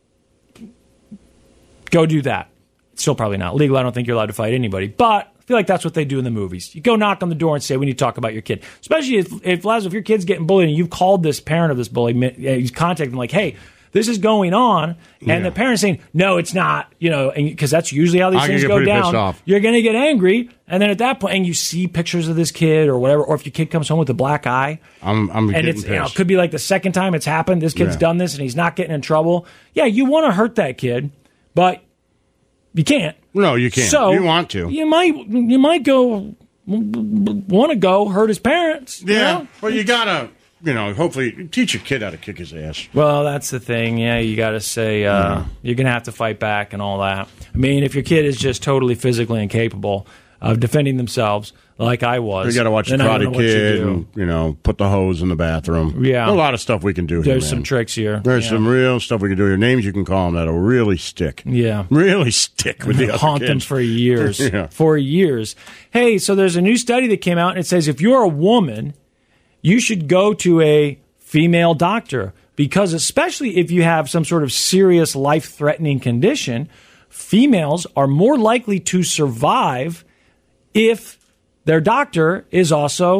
go do that. It's still probably not legal. I don't think you're allowed to fight anybody. But I feel like that's what they do in the movies. You go knock on the door and say, we need to talk about your kid. Especially if, if Lazlo, if your kid's getting bullied and you've called this parent of this bully, you contact them like, hey, this is going on. And Yeah. the parent's saying, no, it's not. You know, because that's usually how these I can things get go pretty down. pissed off. You're going to get angry. And then at that point, and you see pictures of this kid or whatever, or if your kid comes home with a black eye. I'm, I'm And getting it's, pissed. you know, it could be like the second time it's happened. This kid's Yeah. done this and he's not getting in trouble. Yeah, you want to hurt that kid, but you can't. No, you can't. So You want to. You might. You might go. Want to go hurt his parents? you Yeah. know? Well, you gotta, you know, hopefully teach your kid how to kick his ass. Well, that's the thing. Yeah, you got to say uh, Yeah. you're going to have to fight back and all that. I mean, if your kid is just totally physically incapable of defending themselves, like I was, You got to watch the then I don't Karate know what you Kid, do. and you know, put the hose in the bathroom. Yeah. a lot of stuff we can do here. There's man. some tricks here. There's Yeah. some real stuff we can do here. Names you can call them that'll really stick. Yeah. really stick with the other haunt kids. them for years. Yeah. For years. Hey, so there's a new study that came out and it says if you're a woman, you should go to a female doctor because especially if you have some sort of serious life-threatening condition, females are more likely to survive if their doctor is also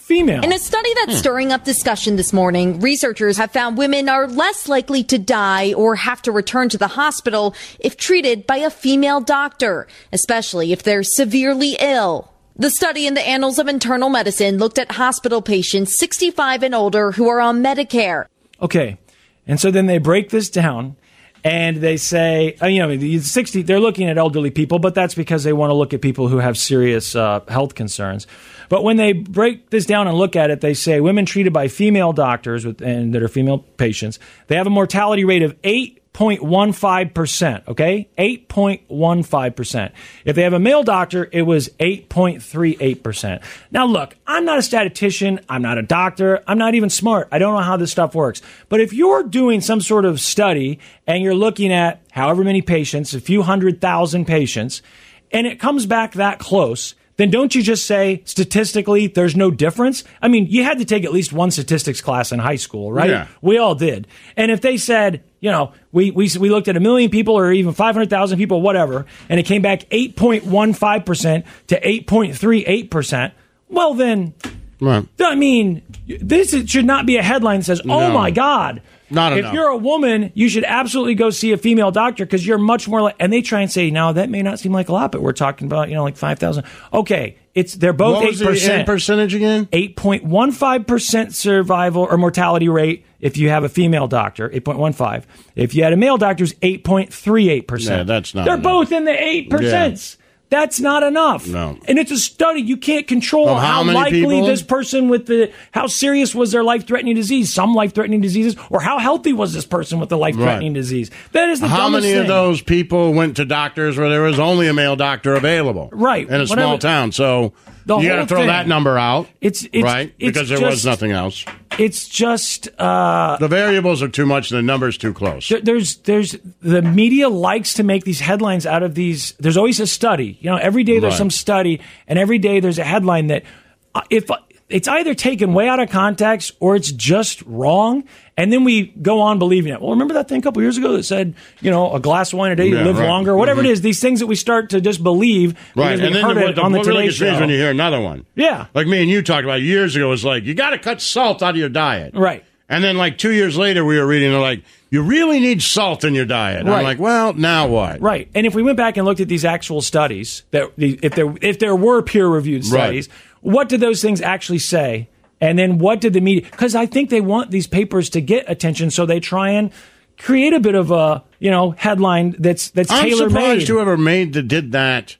female. In a study that's hmm. stirring up discussion this morning, researchers have found women are less likely to die or have to return to the hospital if treated by a female doctor, especially if they're severely ill. The study in the Annals of Internal Medicine looked at hospital patients sixty-five and older who are on Medicare. Okay. And so then they break this down and they say, uh, you know, the sixty, they're looking at elderly people, but that's because they want to look at people who have serious uh, health concerns. But when they break this down and look at it, they say women treated by female doctors with, and that are female patients, they have a mortality rate of eight point one five percent, okay? eight point one five percent. If they have a male doctor, it was eight point three eight percent. Now, look, I'm not a statistician. I'm not a doctor. I'm not even smart. I don't know how this stuff works. But if you're doing some sort of study and you're looking at however many patients, a few hundred thousand patients, and it comes back that close, then don't you just say, statistically, there's no difference? I mean, you had to take at least one statistics class in high school, right? Yeah. We all did. And if they said, you know, we we we looked at a million people or even five hundred thousand people, whatever, and it came back eight point one five percent to eight point three eight percent, well then, right. I mean, this should not be a headline that says, oh no. my God. Not if enough. You're a woman, you should absolutely go see a female doctor because you're much more like, and they try and say, now that may not seem like a lot, but we're talking about, you know, like five thousand. Okay, it's they're both what was eight percent. The percentage again? eight point one five percent survival or mortality rate if you have a female doctor, eight point one five. If you had a male doctor, it's eight point three eight percent. Yeah, that's not They're enough. both in the eight percent. Yeah. That's not enough. No. And it's a study. You can't control Of how how many likely people? this person with the, how serious was their life-threatening disease, some life-threatening diseases, or how healthy was this person with the life-threatening Right. disease. That is the How dumbest many thing. of those people went to doctors where there was only a male doctor available? Right. In a Whatever. small town. So The you got to whole throw thing. that number out. It's, it's right? it's Because there just, was nothing else. It's just uh, the variables are too much and the numbers too close. there, there's there's the media likes to make these headlines out of these. There's always a study. You know, every day there's Right. some study, and every day there's a headline that uh, if it's either taken way out of context or it's just wrong, and then we go on believing it. Well, remember that thing a couple years ago that said, you know, a glass of wine a day, you Yeah, live right. longer, whatever Mhm. it is. These things that we start to just believe Right, because we and then heard the, it the, on the what really Today gets me is Show. when you hear another one. Yeah. Like me and you talked about years ago, it's like, you got to cut salt out of your diet. Right. And then like two years later, we were reading, they're like, you really need salt in your diet. And Right. I'm like, well, now what? Right. And if we went back and looked at these actual studies, that if there if there were peer-reviewed studies, Right. what did those things actually say? And then what did the media... Because I think they want these papers to get attention, so they try and create a bit of a, you know, headline that's that's I'm tailor-made. surprised whoever made that did that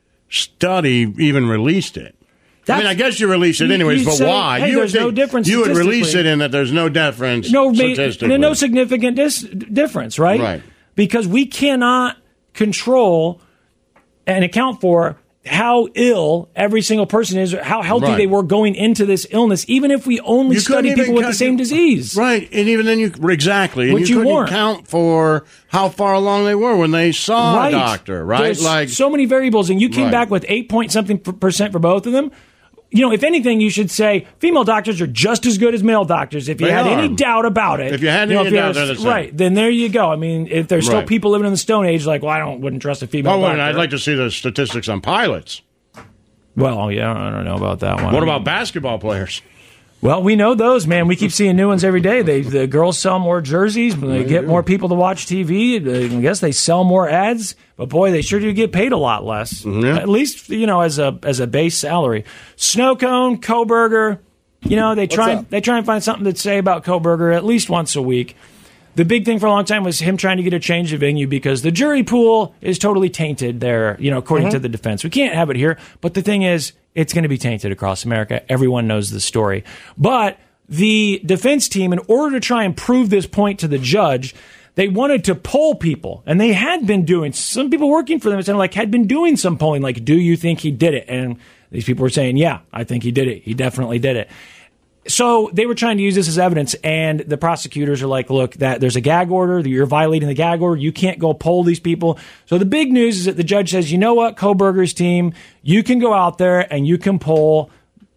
study even released it. I mean, I guess you release it You- anyways, you but say, why? hey, you there's would no think- difference You would release statistically. it in that there's no difference no, ma- statistically. no significant dis- difference, right? Right. Because we cannot control and account for how ill every single person is, or how healthy Right. they were going into this illness, even if we only You couldn't study even people with count- the same disease. Right, and even then you exactly, and Which you you couldn't weren't. count for how far along they were when they saw Right. a doctor, right? There's like so many variables, and you came Right. back with eight point something per- percent for both of them. You know, if anything, you should say female doctors are just as good as male doctors. If you They had are. any doubt about it, If you had know, any if you doubt, had- they're the same. right? Then there you go. I mean, if there's still Right. people living in the Stone Age, like, well, I don't wouldn't trust a female Oh, well, doctor. I'd like to see the statistics on pilots. Well, yeah, I don't know about that one. What about basketball players? Well, we know those, man. We keep seeing new ones every day. They the girls sell more jerseys, but they get more people to watch T V. I guess they sell more ads, but boy, they sure do get paid a lot less. Yeah. At least, you know, as a as a base salary. Snow Cone, Kohberger, you know, they try up? they try and find something to say about Kohberger at least once a week. The big thing for a long time was him trying to get a change of venue because the jury pool is totally tainted there, you know, according Mm-hmm. to the defense. We can't have it here. But the thing is, it's going to be tainted across America. Everyone knows the story. But the defense team, in order to try and prove this point to the judge, they wanted to poll people. And they had been doing, some people working for them, like, had been doing some polling, like, do you think he did it? And these people were saying, yeah, I think he did it. He definitely did it. So they were trying to use this as evidence, and the prosecutors are like, look, that there's a gag order, you're violating the gag order, you can't go poll these people. So the big news is that the judge says, you know what, Kohberger's team, you can go out there and you can poll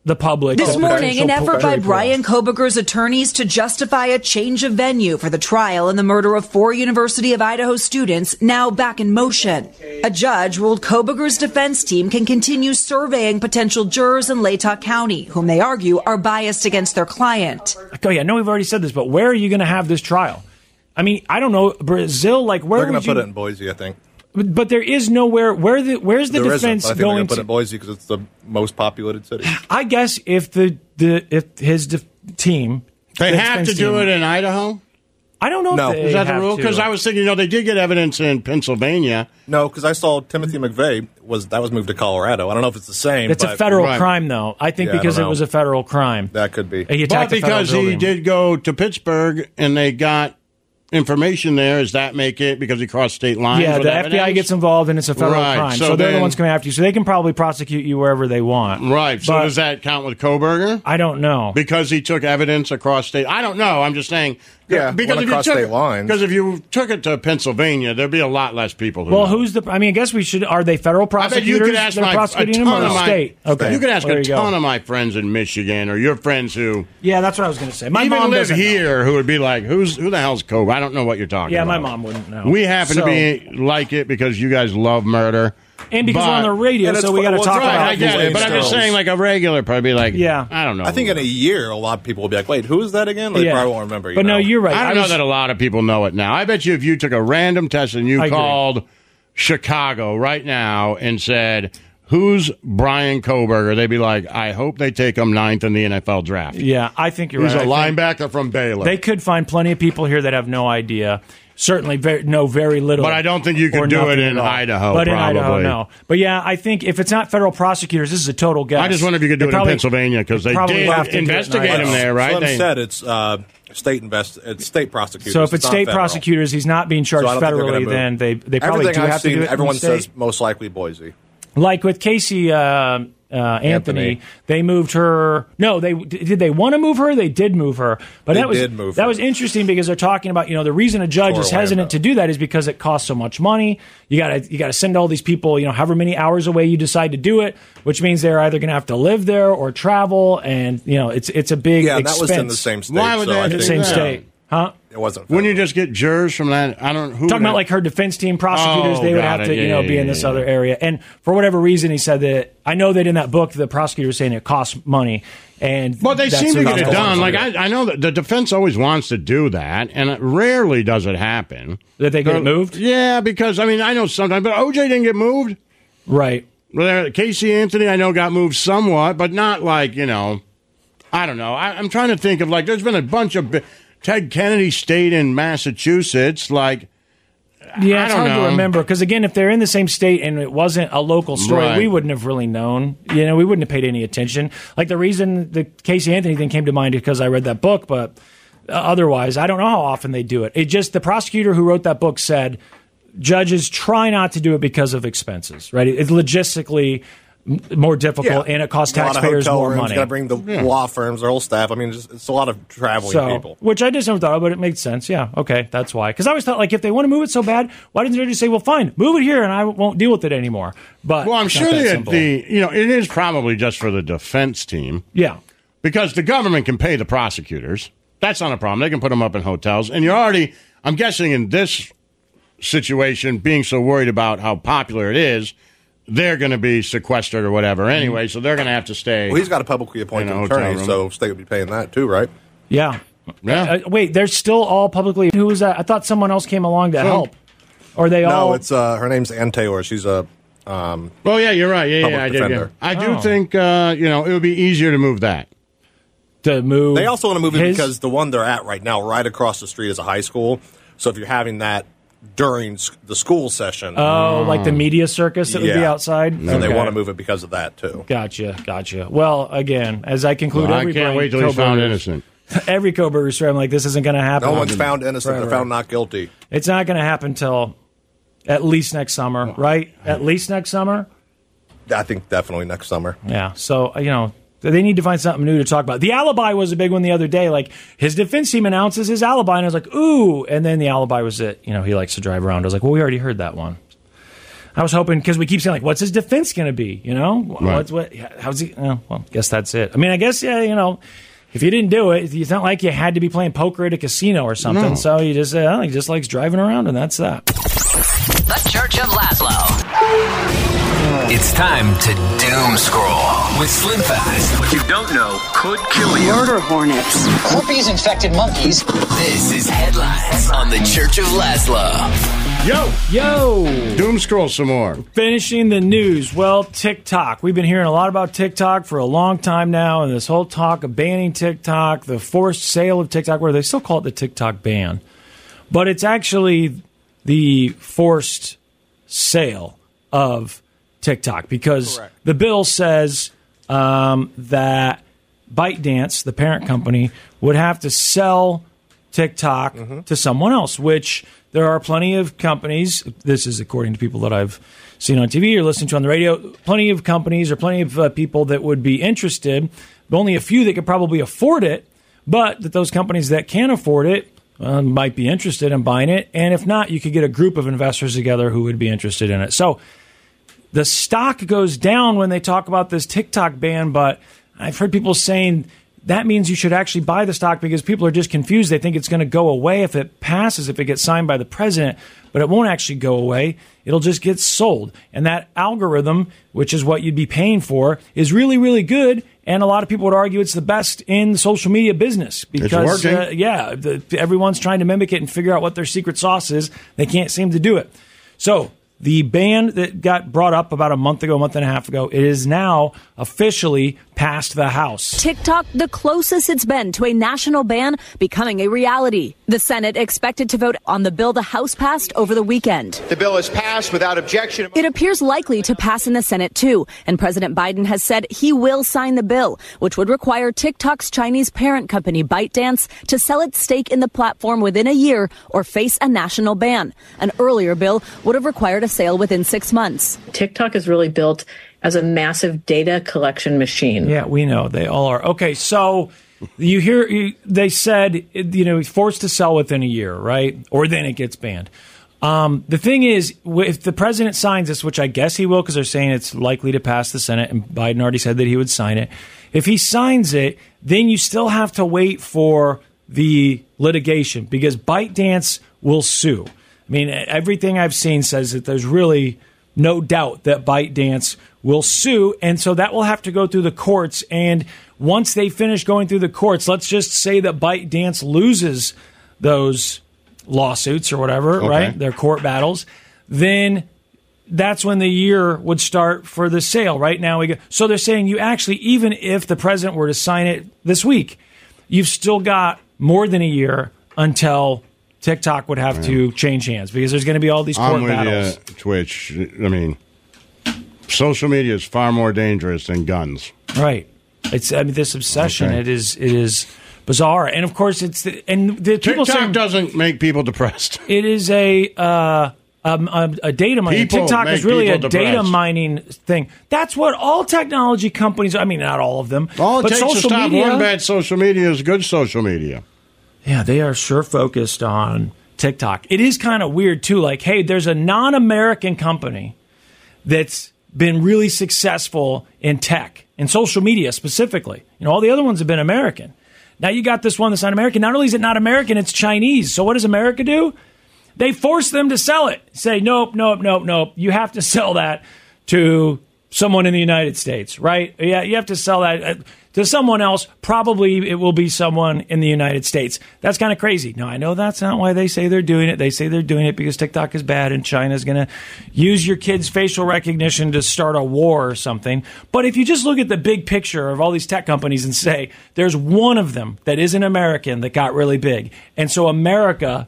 the public. This morning, an effort by Very cool. Brian Koberger's attorneys to justify a change of venue for the trial in the murder of four University of Idaho students now back in motion. A judge ruled Koberger's defense team can continue surveying potential jurors in Latah County, whom they argue are biased against their client. Oh, yeah, I know we've already said this, but where are you going to have this trial? I mean, I don't know. Brazil, like, where They're going would to put you... it in Boise, I think. But, but there is nowhere. Where the where's the There defense isn't, but I think going they're going to put it to? in Boise because it's the most populated city. I guess if the, the if his def- team, They the have to defense do team- it in Idaho? I don't know. No. if they Is that the have rule? to. Because I was thinking, you know, they did get evidence in Pennsylvania. No, because I saw Timothy McVeigh was that was moved to Colorado. I don't know if it's the same. It's a but federal Right. crime, though. I think Yeah, I because don't it know. was a federal crime. that could be. He But attacked a federal because he building. did go to Pittsburgh and they got information there, does that make it because he crossed state lines? Yeah, with the F B I evidence? gets involved and it's a federal Right, crime. so So, they're the then- ones coming after you. So they can probably prosecute you wherever they want. Right. So But does that count with Koberger? I don't know. Because he took evidence across state. I don't know. I'm just saying. Yeah, because went if you across took, state lines. Because if you took it to Pennsylvania, there'd be a lot less people. Who Well, know. who's the? I mean, I guess we should. Are they federal I bet prosecutors? you could ask They're my, a prosecuting ton them or of my state. Okay, You could ask well, there a you go. ton of my friends in Michigan or your friends who Yeah, that's what I was going to say. My even mom live doesn't know. here who would be like, "Who's who the hell's Kobe?" I don't know what you're talking Yeah, about. my mom wouldn't know. We happen So- to be like it because you guys love murder. and because but- we're on the radio, and so it's we got to fu- talk well, Right, about. I get these it, but I'm just stories. saying, like a regular probably be like, Yeah. I don't know. I think in a year, a lot of people will be like, "Wait, who is that again?" They Yeah. probably won't remember. You But know? no, you're right. I don't I know was- that a lot of people know it now. I bet you if you took a random test and you I agree. called Chicago right now and said, "Who's Brian Koberger?" they'd be like, "I hope they take him ninth in the N F L draft." Yeah, I think you're He's right. a I think linebacker from Baylor. They could find plenty of people here that have no idea. Certainly, very, know very little. But I don't think you could or do it nothing in at all. Idaho, But in probably. Idaho, no. But yeah, I think if it's not federal prosecutors, this is a total guess. I just wonder if you could do They it probably- in Pennsylvania because they probably did have to do it in investigate him Idaho. there, right? Slim They- said it's uh, state invest. It's state prosecutors. So if it's not state federal. prosecutors, he's not being charged So I don't think they're gonna federally. move. Then they they probably Everything do I've have seen, to do it. in everyone the state. says most likely Boise. Like with Casey uh, uh, Anthony, Anthony. they moved her. No, they did. They want to move her. They did move her, but They that was did move that her. was interesting because they're talking about you know the reason a judge For is hesitant Orlando. to do that is because it costs so much money. You got to you got to send all these people you know however many hours away you decide to do it, which means they're either going to have to live there or travel, and you know it's it's a big Yeah, and expense. that was in the same state. Why would so they I have In to the think same Yeah. state, huh? It wasn't. Wouldn't you federal. just get jurors from that? I don't. Who Talking would- about like her defense team prosecutors, Oh, they would got have it. to, you Yeah, know, yeah, be in yeah, this yeah. other area. And for whatever reason, he said that. I know that in that book, the prosecutor was saying it costs money, and But they that's seem to who get it costs done. money. Like I, I know that the defense always wants to do that, and it rarely does it happen. That they get They're- moved? Yeah, because I mean I know sometimes, but O J didn't get moved. right? Well, Casey Anthony, I know, got moved somewhat, but not like you know. I don't know. I, I'm trying to think of like there's been a bunch of bi- Ted Kennedy stayed in Massachusetts, like. Yeah, I it's don't hard know. to remember because again, if they're in the same state and it wasn't a local story, Right. we wouldn't have really known. You know, we wouldn't have paid any attention. Like the reason the Casey Anthony thing came to mind is because I read that book, but uh, otherwise, I don't know how often they do it. It just the prosecutor who wrote that book said judges try not to do it because of expenses. Right? It's logistically m- more difficult and it costs A lot of taxpayers hotel more rooms, money. Got to bring the law firms, their whole staff. I mean, just, it's a lot of traveling So, people. which I just never thought of, but it makes sense. Yeah, okay, that's why. Because I always thought, like, if they want to move it so bad, why didn't they just say, "Well, fine, move it here, and I won't deal with it anymore"? But Well, I'm it's sure not that that simple. the you know it is probably just for the defense team. yeah, Because the government can pay the prosecutors. That's not a problem. They can put them up in hotels. And you're already, I'm guessing in this situation, being so worried about how popular it is, they're going to be sequestered or whatever anyway. So they're going to have to stay. Well, he's got a publicly appointed In a hotel attorney, room. so state would be paying that too, right? yeah, Yeah. Uh, wait, they're still all publicly. Who was that? I thought someone else came along to So- help. Or they all? No, it's uh, her name's Ann Taylor. She's a um, Oh, yeah, you're right. Yeah, Public yeah, I did. Yeah. defender. I do Oh. think, uh, you know, it would be easier to move that. to move. They also want to move it his- because the one they're at right now, right across the street, is a high school. So if you're having that during s- the school session, Oh, like the media circus that would be Yeah. outside. so they Okay. want to move it because of that too. Gotcha, gotcha. Well, again, as I conclude, Well, I every can't Brian wait till he's found Koberger- innocent. Every Koberger story, I'm like, this isn't going to happen. No one's found innocent; Forever. they're found not guilty. It's not going to happen till at least next summer, right? At least next summer. I think definitely next summer. Yeah. So you know they need to find something new to talk about. The alibi was a big one the other day. Like his defense team announces his alibi, and I was like, ooh. And then the alibi was that you know he likes to drive around. I was like, well, we already heard that one. I was hoping, because we keep saying, like, what's his defense going to be? You know, Right. what's what? How's he? Oh, well, I guess that's it. I mean, I guess yeah, you know, if you didn't do it, it's not like you had to be playing poker at a casino or something. No. So you just, uh, he just likes driving around, and that's that. The Church of Laszlo. It's time to doom scroll with Slim Fast. What you don't know could kill you. Murder hornets. Herpes infected monkeys. This is Headlines on the Church of Laszlo. Yo! Yo! Doom scroll some more. Finishing the news. Well, TikTok. We've been hearing a lot about TikTok for a long time now, and this whole talk of banning TikTok, the forced sale of TikTok, where they still call it the TikTok ban. But it's actually the forced sale of TikTok, because Correct. the bill says um, that ByteDance, the parent company, would have to sell TikTok Mm-hmm. to someone else, which there are plenty of companies, this is according to people that I've seen on T V or listened to on the radio, plenty of companies or plenty of uh, people that would be interested, but only a few that could probably afford it, but that those companies that can afford it uh, might be interested in buying it, and if not, you could get a group of investors together who would be interested in it. So the stock goes down when they talk about this TikTok ban, but I've heard people saying that means you should actually buy the stock because people are just confused. They think it's going to go away if it passes, if it gets signed by the president, but it won't actually go away. It'll just get sold. And that algorithm, which is what you'd be paying for, is really, really good. And a lot of people would argue it's the best in the social media business because, working. uh, yeah, the, everyone's trying to mimic it and figure out what their secret sauce is. They can't seem to do it. So the ban that got brought up about a month ago, a month and a half ago, it is now officially passed the House. TikTok, the closest it's been to a national ban becoming a reality. The Senate expected to vote on the bill the House passed over the weekend. The bill is passed without objection. It appears likely to pass in the Senate, too, and President Biden has said he will sign the bill, which would require TikTok's Chinese parent company, ByteDance, to sell its stake in the platform within a year or face a national ban. An earlier bill would have required a sale within six months. TikTok is really built as a massive data collection machine. Yeah, we know. They all are. Okay, so you hear you, they said, you know, forced to sell within a year, right? Or then it gets banned. Um, the thing is, if the president signs this, which I guess he will because they're saying it's likely to pass the Senate, and Biden already said that he would sign it. If he signs it, then you still have to wait for the litigation because ByteDance will sue. I mean, everything I've seen says that there's really no doubt that ByteDance will sue, and so that will have to go through the courts. And once they finish going through the courts, let's just say that ByteDance loses those lawsuits or whatever, Okay. right? Their court battles, then that's when the year would start for the sale. Right now, we go. So they're saying you actually, even if the president were to sign it this week, you've still got more than a year until TikTok would have to change hands because there's going to be all these court I'm with battles. you, Twitch. I mean, social media is far more dangerous than guns. Right. It's I mean this obsession. Okay. It is it is bizarre, and of course it's the, and the people TikTok saying doesn't make people depressed. it is a uh, um, a, a data mining. People TikTok make is really a people data depressed. mining thing. That's what all technology companies. I mean, not all of them. All it but takes to social stop media, one bad social media is good social media. Yeah, they are sure focused on TikTok. It is kind of weird too. Like, hey, there's a non-American company that's been really successful in tech, in social media specifically. You know, all the other ones have been American. Now you got this one that's not American. Not only is it not American, it's Chinese. So what does America do? They force them to sell it. Say, nope, nope, nope, nope. You have to sell that to someone in the United States, right? Yeah, you have to sell that to someone else. Probably it will be someone in the United States. That's kind of crazy. Now, I know that's not why they say they're doing it. They say they're doing it because TikTok is bad and China's going to use your kids' facial recognition to start a war or something. But if you just look at the big picture of all these tech companies and say, there's one of them that isn't American that got really big. And so America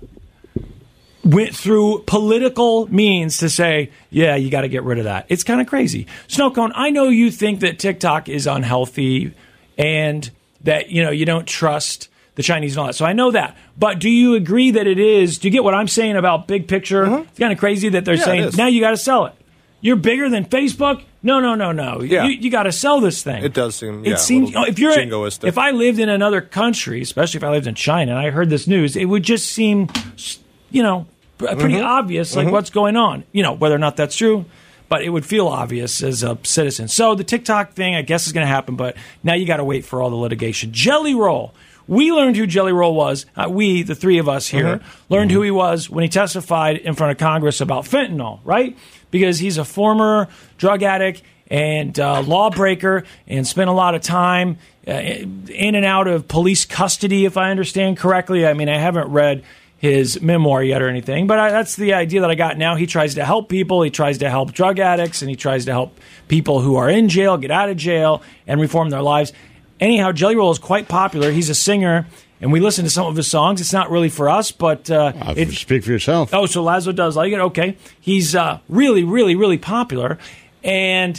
went through political means to say, yeah, you got to get rid of that. It's kind of crazy. Snowcone, I know you think that TikTok is unhealthy and that, you know, you don't trust the Chinese and all that. So I know that. But do you agree that it is? Do you get what I'm saying about big picture? Mm-hmm. It's kind of crazy that they're Yeah, saying, now you got to sell it. You're bigger than Facebook? No, no, no, no. Yeah. You, you got to sell this thing. It does seem, It yeah, seems, a little if you're, jingoistic. if I lived in another country, especially if I lived in China and I heard this news, it would just seem, you know, pretty Mhm. obvious, like Mhm. what's going on. You know, whether or not that's true, but it would feel obvious as a citizen. So the TikTok thing, I guess, is going to happen, but now you got to wait for all the litigation. Jelly Roll. We learned who Jelly Roll was. Uh, we, the three of us here, Mhm. learned who he was when he testified in front of Congress about fentanyl, right? Because he's a former drug addict and uh, lawbreaker and spent a lot of time uh, in and out of police custody, if I understand correctly. I mean, I haven't read his memoir yet or anything, but I, that's the idea that I got now. He tries to help people. He tries to help drug addicts, and he tries to help people who are in jail get out of jail and reform their lives. Anyhow, Jelly Roll is quite popular. He's a singer, and we listen to some of his songs. It's not really for us, but uh, it, speak for yourself. Oh, so Laszlo does like it? Okay. He's uh, really, really, really popular, and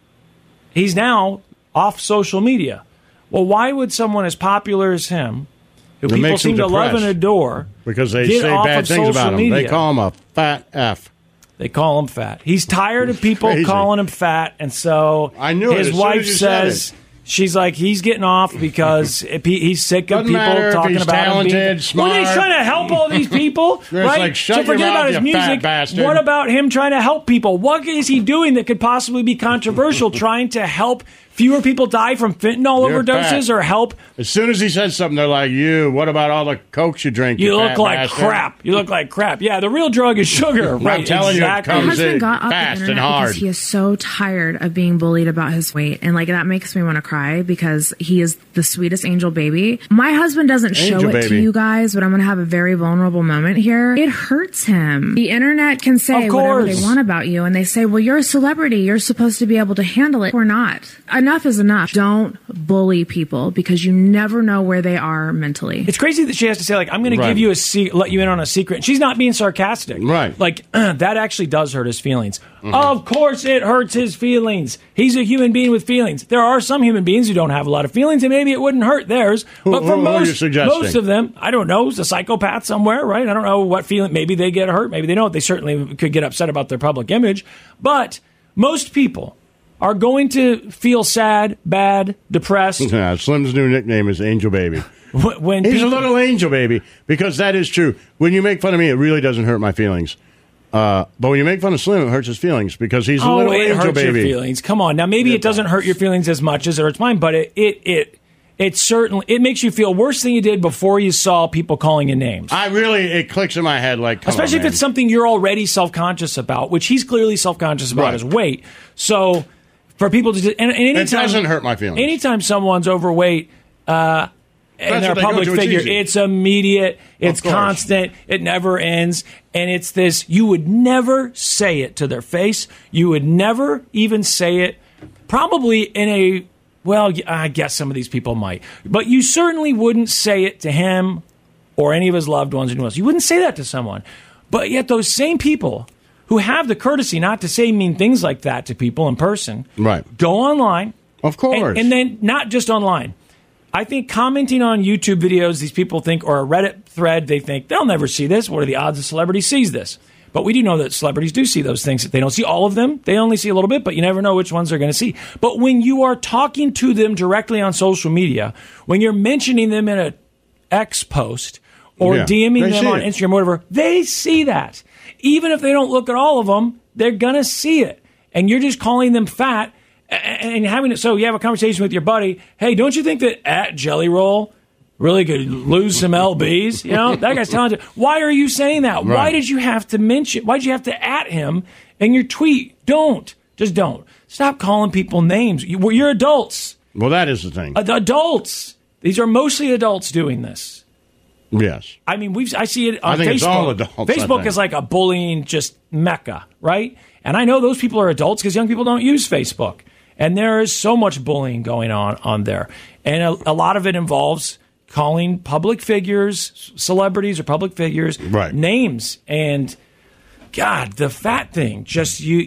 he's now off social media. Well, why would someone as popular as him, who It people makes him seem to love and depressed. adore, Because they get say off bad of things social about him. media? They call him a fat F. They call him fat. He's tired of people Crazy. calling him fat, and so I knew it his as soon wife as you said says she's like he's getting off because if he, he's sick of Doesn't people matter if talking he's about talented, him being. smart. Well, he's trying to help all these people, It's right? like, shut so your forget mouth, about his you fat music. bastard. What about him trying to help people? What is he doing that could possibly be controversial? Trying to help fewer people die from fentanyl You're overdoses, fat. or help? As soon as he says something, they're like, you, what about all the cokes you drink? You You, look fat like bastard? crap. You look like crap. Yeah, the real drug is sugar. I'm right? telling you, it exactly. comes My husband in got off the fast and internet hard. because he is so tired of being bullied about his weight, and like that makes me want to cry because he is the sweetest angel baby. My husband doesn't Angel show it to baby. you guys, but I'm going to have a very vulnerable moment here. It hurts him. The internet can say Of whatever course. they want about you, and they say, "Well, you're a celebrity. You're supposed to be able to handle it." We're not. Enough is enough. Don't bully people because you never know where they are mentally. It's crazy that she has to say, like, I'm going Right. to give you a se- let you in on a secret. She's not being sarcastic. Right. Like, that actually does hurt his feelings. Mm-hmm. Of course it hurts his feelings. He's a human being with feelings. There are some human beings who don't have a lot of feelings, and maybe it wouldn't hurt theirs. Who- But for who- who are you most, suggesting? most of them, I don't know, is a psychopath somewhere, right? I don't know what feeling. Maybe they get hurt. Maybe they don't. They certainly could get upset about their public image. But most people are going to feel sad, bad, depressed. Yeah, Slim's new nickname is Angel Baby. When, when He's people, a little angel baby, because that is true. When you make fun of me, it really doesn't hurt my feelings. Uh, but when you make fun of Slim, it hurts his feelings because he's a Oh, little it angel hurts baby. your feelings. Come on, now maybe it doesn't hurt your feelings as much as it hurts mine, but it it it it certainly it makes you feel worse than you did before you saw people calling you names. I really, it clicks in my head like, come Especially on, if man. it's something you're already self conscious about, which he's clearly self conscious about Right. his weight. So for people to just, and, and anytime, It doesn't hurt my feelings. Anytime someone's overweight. Uh, That's and they're a what they go public to, it's figure. easy. It's immediate. It's course. constant. It never ends. And it's this, you would never say it to their face. You would never even say it probably in a, well, I guess some of these people might. But you certainly wouldn't say it to him or any of his loved ones or anyone else. You wouldn't say that to someone. But yet those same people who have the courtesy not to say mean things like that to people in person, Right. go online. Of course. And, and then not just online. I think commenting on YouTube videos, these people think, or a Reddit thread, they think, they'll never see this. What are the odds a celebrity sees this? But we do know that celebrities do see those things. They don't see all of them. They only see a little bit, but you never know which ones they're going to see. But when you are talking to them directly on social media, when you're mentioning them in a X post or Yeah, DMing they them see on it. Instagram or whatever, they see that. Even if they don't look at all of them, they're going to see it. And you're just calling them fat. And having it so you have a conversation with your buddy. Hey, don't you think that at Jelly Roll really could lose some L Bs? You know, that guy's talented. Why are you saying that? Why Right. did you have to mention? Why did you have to at him in your tweet? Don't. Just don't. Stop calling people names. You, well, you're adults. Well, that is the thing. Ad- Adults. These are mostly adults doing this. Yes. I mean, we've I see it on I think Facebook. it's all adults, I Facebook think. is like a bullying just mecca, right? And I know those people are adults because young people don't use Facebook. And there is so much bullying going on on there. And a, a lot of it involves calling public figures, celebrities or public figures, Right. names. And God, the fat thing, just you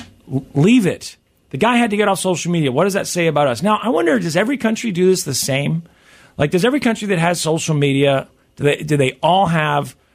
leave it. The guy had to get off social media. What does that say about us? Now, I wonder, does every country do this the same? Like, does every country that has social media, do they, do they all have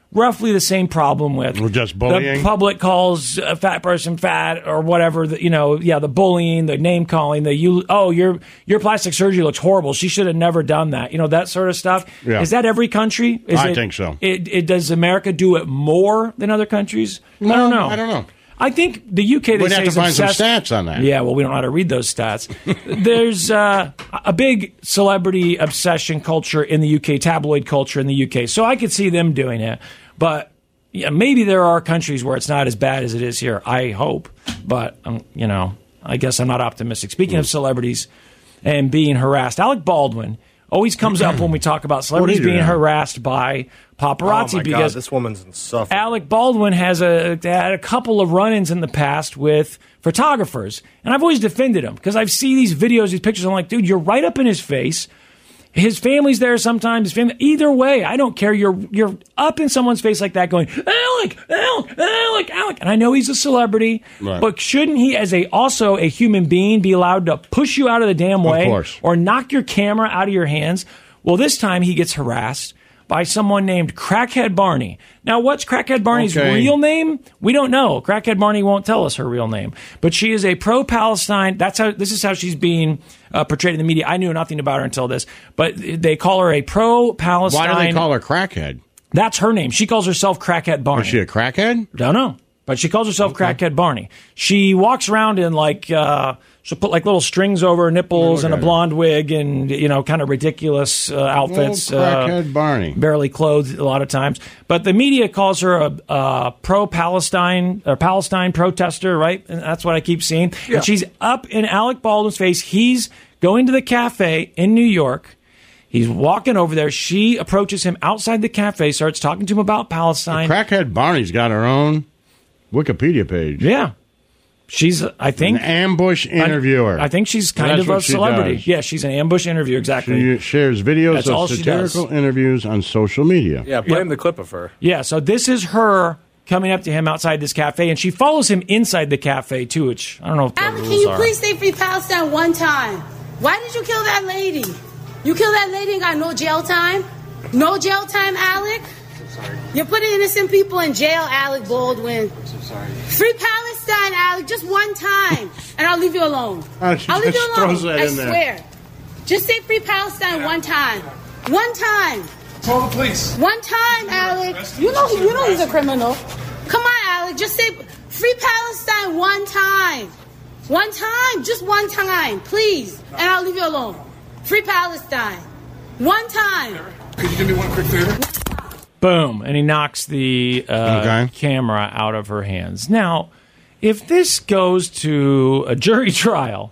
roughly the same problem with We're just bullying. The public calls a fat person fat or whatever. The, you know, yeah, the bullying, the name calling, the you. Oh, your your plastic surgery looks horrible. She should have never done that. You know, that sort of stuff. Yeah. Is that every country? Is I it, think so. It, it does America do it more than other countries? No, I don't know. I don't know. I think the U K. They We'd say have to is find some obsessed- stats on that. Yeah, well, we don't know how to read those stats. There's uh, a big celebrity obsession culture in the U K, tabloid culture in the U K. So I could see them doing it, but. Yeah, maybe there are countries where it's not as bad as it is here. I hope, but um, you know, I guess I'm not optimistic. Speaking of celebrities and being harassed, Alec Baldwin always comes up when we talk about celebrities being now? harassed by paparazzi Oh my because God, this woman's insufferable. Alec Baldwin has a had a couple of run-ins in the past with photographers, and I've always defended him because I've seen these videos, these pictures. I'm like, dude, you're right up in his face. His family's there sometimes. His family, either way, I don't care. You're you're up in someone's face like that, going, Alec, Alec, Alec, Alec. And I know he's a celebrity, Right. but shouldn't he, as a also a human being, be allowed to push you out of the damn way, course. or knock your camera out of your hands? Well, this time he gets harassed by someone named Crackhead Barney. Now, what's Crackhead Barney's Okay. real name? We don't know. Crackhead Barney won't tell us her real name, but she is a pro-Palestine. That's how. This is how she's being uh, portrayed in the media. I knew nothing about her until this, but they call her a pro-Palestine. Why do they call her crackhead? That's her name. She calls herself Crackhead Barney. Is she a crackhead? Don't know. But she calls herself Crackhead Barney. She walks around in like, uh, she'll put like little strings over her nipples Look and a at her. blonde wig and, you know, kind of ridiculous uh, outfits. Little crackhead Barney. Barely clothed a lot of times. But the media calls her a, a pro-Palestine, or Palestine protester, right? And that's what I keep seeing. Yeah. And she's up in Alec Baldwin's face. He's going to the cafe in New York. He's walking over there. She approaches him outside the cafe, starts talking to him about Palestine. Crackhead Barney's got her own Wikipedia page. Yeah. She's, I think... An ambush interviewer. I, I think she's kind That's of a what she celebrity. does. Yeah, she's an ambush interview, exactly. She shares videos That's all of she does. satirical interviews on social media. Yeah, play him the clip of her. Yeah, so this is her coming up to him outside this cafe, and she follows him inside the cafe, too, which I don't know if the Alec, rules can you are. please say free Palestine one time? Why did you kill that lady? You killed that lady and got no jail time? No jail time, Alec? You're putting innocent people in jail, Alec Baldwin. I'm so sorry. Free Palestine, Alec, just one time, and I'll leave you alone. Oh, she I'll leave just you alone. throws that I in there. swear. Just say free Palestine one time. One time. Call the police. One time, Alec. You know, you know he's a criminal. Come on, Alec. Just say free Palestine one time. One time. Just one time, please, and I'll leave you alone. Free Palestine. One time. Could you do me one quick favor? Boom, and he knocks the uh, Okay. camera out of her hands. Now, if this goes to a jury trial,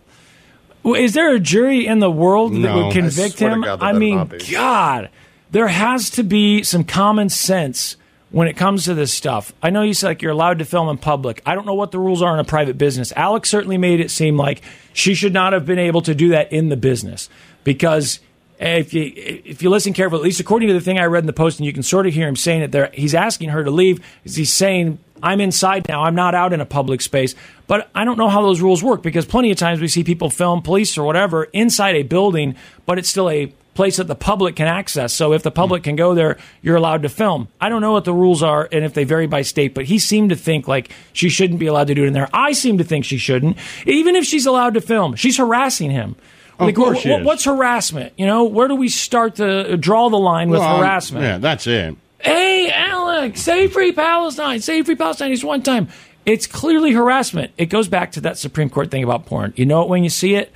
w- is there a jury in the world that No. would convict I swear to him? God, there I better mean, not be. God, there has to be some common sense when it comes to this stuff. I know you said like you're allowed to film in public. I don't know what the rules are in a private business. Alex certainly made it seem like she should not have been able to do that in the business because if you if you listen carefully, at least according to the thing I read in the Post, and you can sort of hear him saying it there, he's asking her to leave. He's saying, I'm inside now. I'm not out in a public space. But I don't know how those rules work because plenty of times we see people film police or whatever inside a building, but it's still a place that the public can access. So if the public can go there, you're allowed to film. I don't know what the rules are and if they vary by state, but he seemed to think like she shouldn't be allowed to do it in there. I seem to think she shouldn't. Even if she's allowed to film, she's harassing him. Of Like, course wh- she wh- is. what's harassment? You know, where do we start to draw the line with Well, harassment? Yeah, that's it. Hey, Alec, say free Palestine. Say free Palestine just one time. It's clearly harassment. It goes back to that Supreme Court thing about porn. You know it when you see it?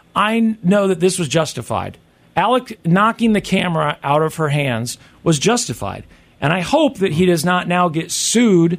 I know that this was justified. Alec knocking the camera out of her hands was justified. And I hope that he does not now get sued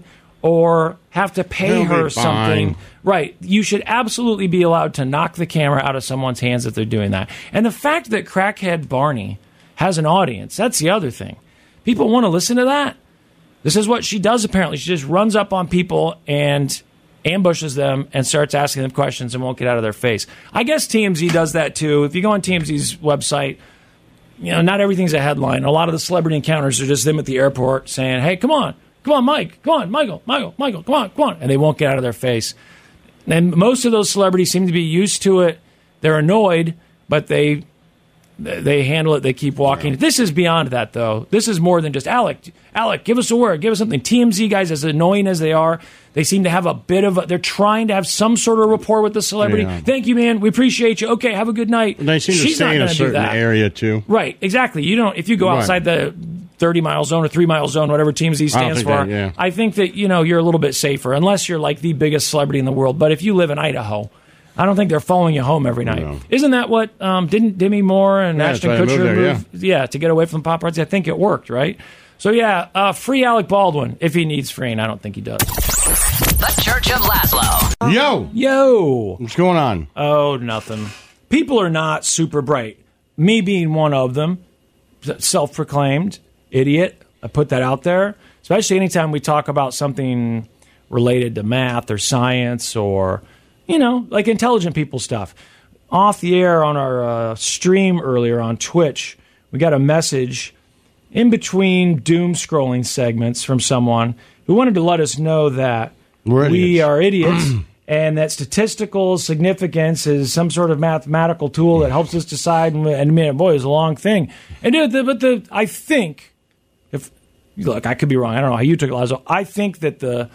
or have to pay He'll her be something. fine. Right. You should absolutely be allowed to knock the camera out of someone's hands if they're doing that. And the fact that Crackhead Barney has an audience, that's the other thing. People want to listen to that. This is what she does, apparently. She just runs up on people and ambushes them and starts asking them questions and won't get out of their face. I guess T M Z does that, too. If you go on T M Z's website, you know, not everything's a headline. A lot of the celebrity encounters are just them at the airport saying, hey, come on, come on, Mike, come on, Michael, Michael, Michael, come on, come on. And they won't get out of their face. And most of those celebrities seem to be used to it. They're annoyed, but they they handle it. They keep walking. Yeah. This is beyond that, though. This is more than just, Alec, Alec, give us a word. Give us something. T M Z guys, as annoying as they are, they seem to have a bit of a, they're trying to have some sort of rapport with the celebrity. Yeah. Thank you, man. We appreciate you. Okay, have a good night. And they seem She's to stay in a certain area, too. Right, exactly. You don't, if you go outside right. the thirty-mile zone or three-mile zone, whatever T M Z stands for, that, yeah. I think that, you know, you're a little bit safer, unless you're like the biggest celebrity in the world. But if you live in Idaho, I don't think they're following you home every night. No. Isn't that what, um, didn't Demi Moore and yeah, Ashton Kutcher there, move? Yeah. yeah, to get away from the paparazzi. I think it worked, right? So, yeah, uh, free Alec Baldwin, if he needs freeing. I don't think he does. The Church of Laszlo. Yo! Yo! What's going on? Oh, nothing. People are not super bright. Me being one of them, self-proclaimed idiot. I put that out there. Especially anytime we talk about something related to math or science or, you know, like intelligent people stuff. Off the air on our uh, stream earlier on Twitch, we got a message in between doom scrolling segments from someone who wanted to let us know that We're we idiots. are idiots and that statistical significance is some sort of mathematical tool that helps us decide. And, and man, boy, it's a long thing. And dude, the, but the I think, if look, I could be wrong. I don't know how you took it, Lazo. I think that the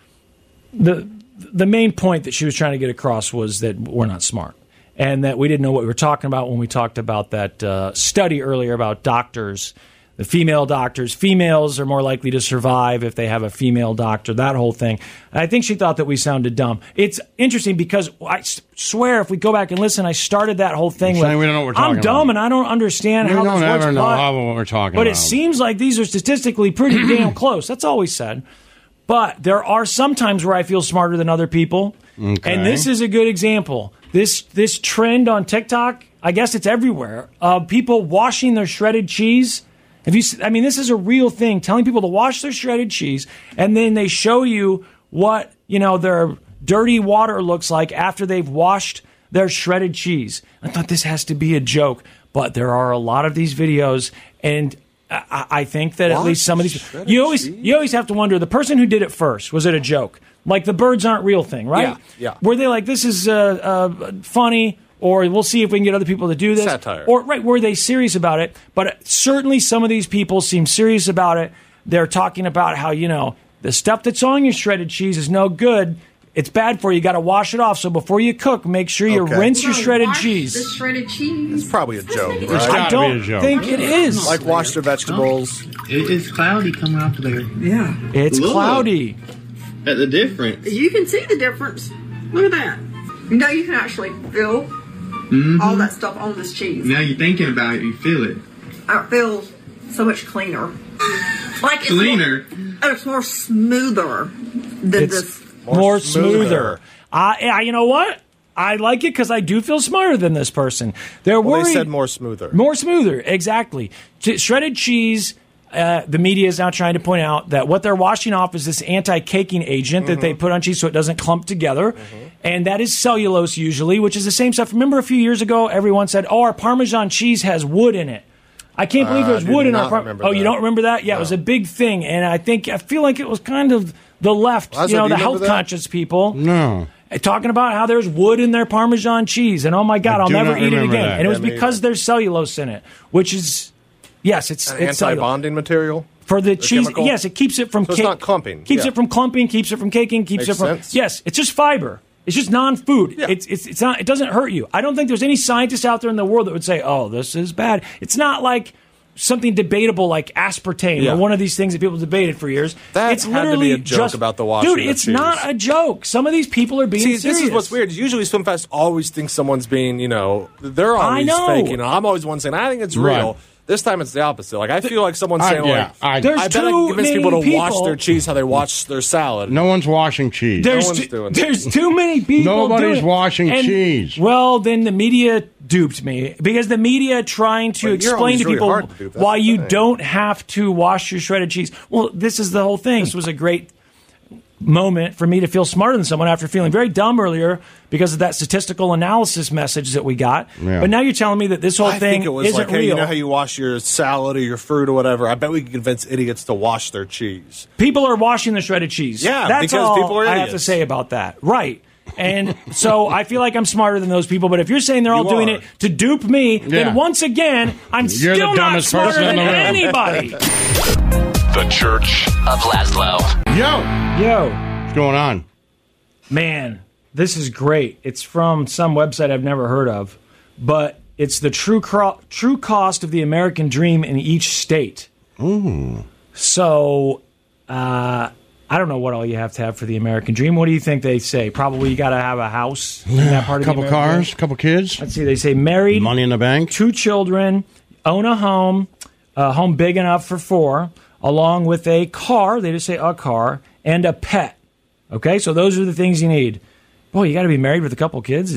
the the main point that she was trying to get across was that we're not smart and that we didn't know what we were talking about when we talked about that uh, study earlier about doctors. The female doctors, females are more likely to survive if they have a female doctor, that whole thing. I think she thought that we sounded dumb. It's interesting because I swear if we go back and listen, I started that whole thing with, we don't know what we're talking I'm dumb about. and I don't understand we how don't this works. ever know but, how what we're talking but about. it seems like these are statistically pretty damn close. That's all we said. But there are some times where I feel smarter than other people. Okay. And this is a good example. This this trend on TikTok, I guess it's everywhere, of people washing their shredded cheese. Have you? I mean, this is a real thing. Telling people to wash their shredded cheese, and then they show you what you know their dirty water looks like after they've washed their shredded cheese. I thought this has to be a joke, but there are a lot of these videos, and I, I think that Wash at least some of these shredded you always cheese? you always have to wonder the person who did it first, was it a joke? Like the birds aren't real thing, right? Yeah, yeah. Were they like this is uh, uh, funny? Or we'll see if we can get other people to do this. Satire. Or, right, were they serious about it? But certainly some of these people seem serious about it. They're talking about how, you know, the stuff that's on your shredded cheese is no good. It's bad for you. You got to wash it off. So before you cook, make sure you Okay. rinse You your gotta shredded wash cheese. The shredded cheese. It's probably a joke, It's right? gotta I be don't a joke. think it is. Like wash their vegetables. It, it's cloudy coming off of there. Yeah. It's Look. cloudy. At the difference. You can see the difference. Look at that. You know, you can actually feel Mm-hmm. all that stuff on this cheese. Now you're thinking about it, you feel it. It feels so much cleaner. Like Cleaner? It's more, it's more smoother than It's this. more smoother. I, I, you know what? I like it because I do feel smarter than this person. They're Well, worried. they said more smoother. More smoother, exactly. Ch- shredded cheese. Uh, the media is now trying to point out that what they're washing off is this anti-caking agent Mm-hmm. that they put on cheese so it doesn't clump together. Mm-hmm. And that is cellulose usually, which is the same stuff. Remember a few years ago, everyone said, oh, our Parmesan cheese has wood in it. I can't believe Uh, there's I did wood in not our Par- remember Oh, you that. don't remember that? Yeah, No. it was a big thing. And I think, I feel like it was kind of the left, Lazo, you know, do the you remember health that? conscious people. No. Talking about how there's wood in their Parmesan cheese. And oh my God, I I'll do never not eat it remember again. that. And it was Yeah, me because either. there's cellulose in it, which is, yes, it's, An it's cellulose. anti-bonding material? For the The cheese, chemical? yes, it keeps it from So it's cake- not clumping, Keeps yeah. it from clumping, keeps it from caking, keeps Makes it from sense. yes. It's just fiber. It's just non-food. It's, it's it's not. It doesn't hurt you. I don't think there's any scientist out there in the world that would say, "Oh, this is bad." It's not like something debatable like aspartame Yeah. or one of these things that people debated for years. That it's had to be literally a joke just about the washing dude. of It's cheese. not a joke. Some of these people are being See, serious. this is what's weird. Usually SwimFest always thinks someone's being, you know, they're always know. faking. And I'm always one saying, I think it's Right. real. This time it's the opposite. Like, I feel like someone's I- saying, yeah, like, I- I, There's bet I too convince people to many wash people- their cheese how they wash their salad. No one's washing cheese. There's one's too, doing there's too many people. Nobody's doing it. washing And- cheese. Well, then the media duped me because the media trying to But you're explain always to really people hard to dupe. That's why the you thing. don't have to wash your shredded cheese. Well, this is the whole thing. This was a great moment for me to feel smarter than someone after feeling very dumb earlier because of that statistical analysis message that we got. Yeah. But now you're telling me that this whole I thing think it was isn't like, hey, real. you know how you wash your salad or your fruit or whatever? I bet we can convince idiots to wash their cheese. People are washing the shredded cheese. Yeah, That's because all people are I have to idiots. say about that. Right. And so I feel like I'm smarter than those people. But if you're saying they're all You doing are. it to dupe me, Yeah. then once again, I'm You're the still not dumbest smarter person in than the room. anybody. The Church of Laszlo. Yo, Yo, what's going on? man, this is great. It's from some website I've never heard of, but it's the true cro- true cost of the American dream in each state. Ooh. So, uh, I don't know what all you have to have for the American dream. What do you think they say? Probably you got to have a house in that part A of couple the American cars, dream. a couple kids. Let's see. They say married, Money in the bank, two children, own a home, a home big enough for four, along with a car. They just say a car and a pet. Okay, so those are the things you need. Boy, you got to be married with a couple kids.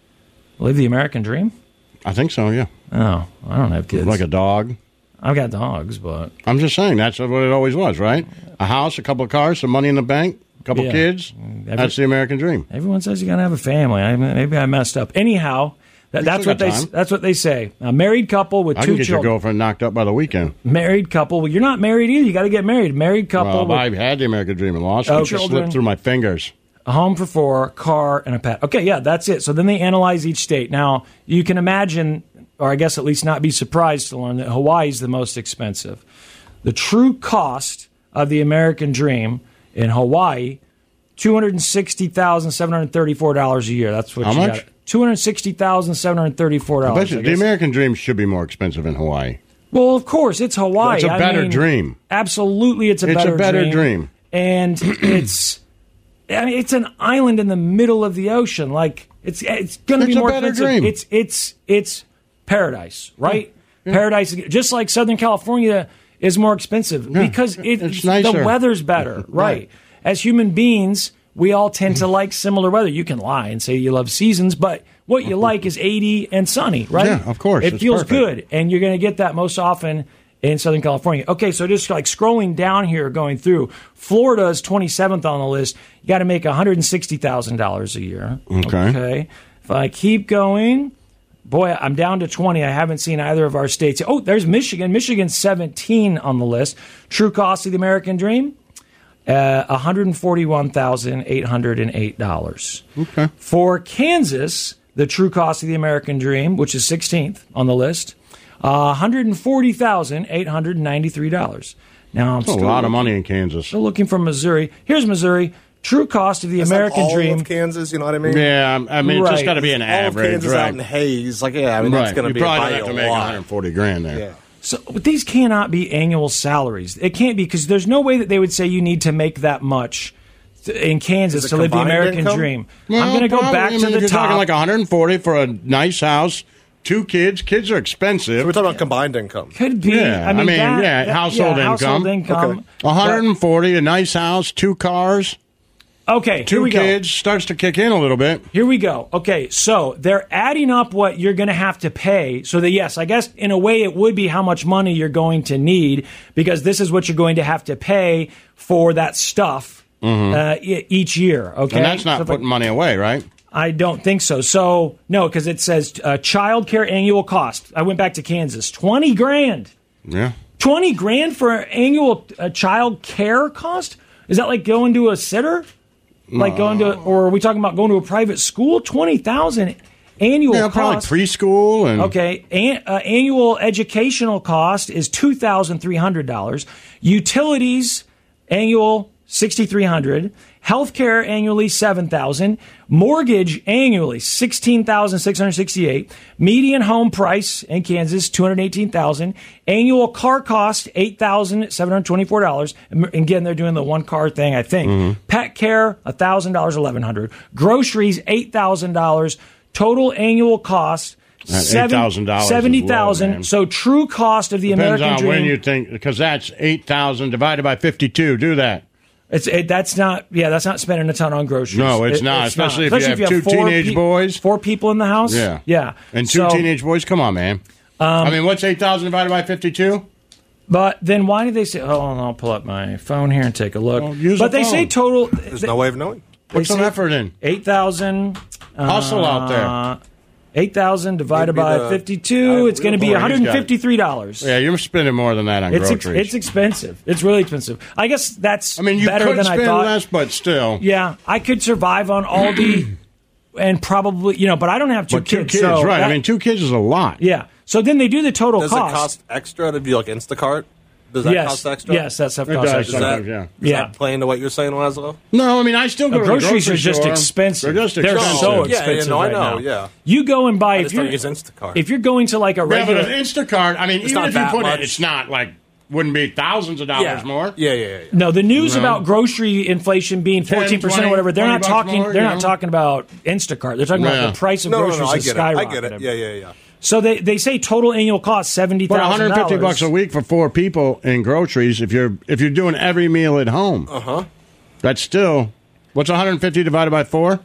Live the American dream. I think so. Yeah. Oh, I don't have kids. Like a dog. I've got dogs, but I'm just saying that's what it always was, right? A house, a couple of cars, some money in the bank, a couple Yeah. kids. Every- That's the American dream. everyone says you got to have a family. I, maybe I messed up. Anyhow, that, You that's still what they got time. that's what they say. A married couple with I two can get your children. girlfriend knocked up by the weekend. Married couple. Well, you're not married either. You got to get married. Married couple. Well, with I had the American dream and lost Oh, it. It just children. slipped through my fingers. a home for four, car, and a pet. Okay, yeah, that's it. So then they analyze each state. Now, you can imagine, or I guess at least not be surprised to learn that Hawaii is the most expensive. The true cost of the American dream in Hawaii, two hundred sixty thousand seven hundred thirty-four dollars a year. That's what How you much? got. two hundred sixty thousand seven hundred thirty-four I dollars. bet you the American dream should be more expensive in Hawaii. Well, of course, it's Hawaii. It's a I better mean, dream. Absolutely, it's a It's a better better dream. dream. And it's I mean, it's an island in the middle of the ocean. Like it's it's going to It's be a more better expensive. dream. It's it's it's paradise, right? Paradise, just like Southern California is more expensive because it, it's the nicer. weather's better, right. Right. As human beings, we all tend to like similar weather. You can lie and say you love seasons, but what you like is eighty and sunny, right? Yeah, of course. It It's feels perfect. good, and you're going to get that most often in Southern California. Okay, so just like scrolling down here, going through, Florida is twenty-seventh on the list. You got to make one hundred sixty thousand dollars a year. Okay. Okay. If I keep going, boy, I'm down to twenty. I haven't seen either of our states. Oh, there's Michigan. Michigan's seventeen on the list. True cost of the American dream, uh, one hundred forty-one thousand eight hundred eight dollars. Okay. For Kansas, the true cost of the American dream, which is sixteenth on the list, uh, one hundred forty thousand eight hundred ninety-three dollars. Now, I'm That's a still lot of looking- money in Kansas. Still looking for Missouri. Here's Missouri. True cost of the Is that American all dream. of Kansas, you know what I mean? Yeah, I mean, it's just Right. got to be an All average, of Kansas right? out in Hayes, like yeah, I mean that's Right. going to You be probably a don't bite have to a make lot. one hundred forty grand there. Yeah. So but these cannot be annual salaries. It can't be because there's no way that they would say you need to make that much to- in Kansas Is it to live the combined American income? dream. Well, I'm going to go probably. back I to mean, the you're top. talking like one hundred forty for a nice house, two kids. Kids are expensive. So we're talking about combined income. Could be. Yeah, I mean, that- yeah, that- household yeah, income. Household income. Okay. one hundred forty, a nice house, two cars, Okay, two here we go. kids. Starts to kick in a little bit. Here we go. Okay, so they're adding up what you're going to have to pay. So that, yes, I guess in a way it would be how much money you're going to need because this is what you're going to have to pay for that stuff uh, e- each year. Okay, Mm-hmm. And that's not So if putting I, money away, right? I don't think so. So no, because it says uh, child care annual cost. I went back to Kansas, twenty grand. Yeah. Twenty grand for annual uh, child care cost? Is that like going to a sitter? Like going to, or are we talking about going to a private school? Twenty thousand annual Yeah, probably cost. preschool and Okay, An- uh, annual educational cost is two thousand three hundred dollars. Utilities annual sixty three hundred. Healthcare annually seven thousand. Mortgage annually sixteen thousand six hundred sixty eight. Median home price in Kansas two hundred eighteen thousand. Annual car cost eight thousand seven hundred twenty four dollars. And again, they're doing the one car thing, I think. Mm-hmm. Pet care one thousand dollars, eleven hundred. Groceries eight thousand dollars. Total annual cost That eight thousand dollars is seventy low, thousand. man. So true cost of the depends American on dream. when you think because that's eight thousand divided by fifty-two. Do that. It's it, that's not yeah that's not spending a ton on groceries. No, it's It- not, especially if you have two four teenage boys. four people in the house. Yeah, yeah, and two So- teenage boys. Come on, man. I mean, what's eight thousand divided by fifty-two? But then why did they say? Oh, I'll pull up my phone here and take a look. Well, use but the they phone. say total. There's no way of knowing. Put some say effort in. Eight thousand. Hustle out there. Eight thousand divided Maybe by the- fifty-two. It's going to be Boy, one he's hundred got- fifty-three dollars. Yeah, you're spending more than that on It's ex- groceries. it's expensive. It's really expensive. I guess that's I mean, you better could than I spend thought. less, but still. Yeah, I could survive on Aldi and probably, you know, but I don't have two But two kids. kids, so right. that- I mean, two kids is a lot. yeah. So then they do the total Does cost. it cost extra to do like Instacart? Does that Yes. cost extra? Yes, that stuff It costs does extra. Does that, sometimes, yeah. Does Yeah. that play into what you're saying, Laszlo? No, I mean, I still go The to the groceries grocery are just store. expensive. They're just They're expensive. so Yeah, yeah, expensive no, I right know, now. yeah. You go and buy I if just you're don't use Instacart. if you're going to like a Yeah, but regular. an Instacart, I mean, It's even not if you that put much. it, it's not like, wouldn't be thousands of dollars yeah. more. Yeah, yeah, yeah. No, the news No. about grocery inflation being ten, fourteen percent or twenty, whatever, they're not twenty bucks talking. more, they're you not know? talking about Instacart. They're talking Yeah. about the price of No, no, groceries no, I has get it. I get skyrocketed. it. Yeah, yeah, yeah. So they, they say total annual cost seventy But thousand one hundred fifty bucks a week for four people in groceries. If you're if you're doing every meal at home, Uh huh. that's still what's one hundred fifty divided by four?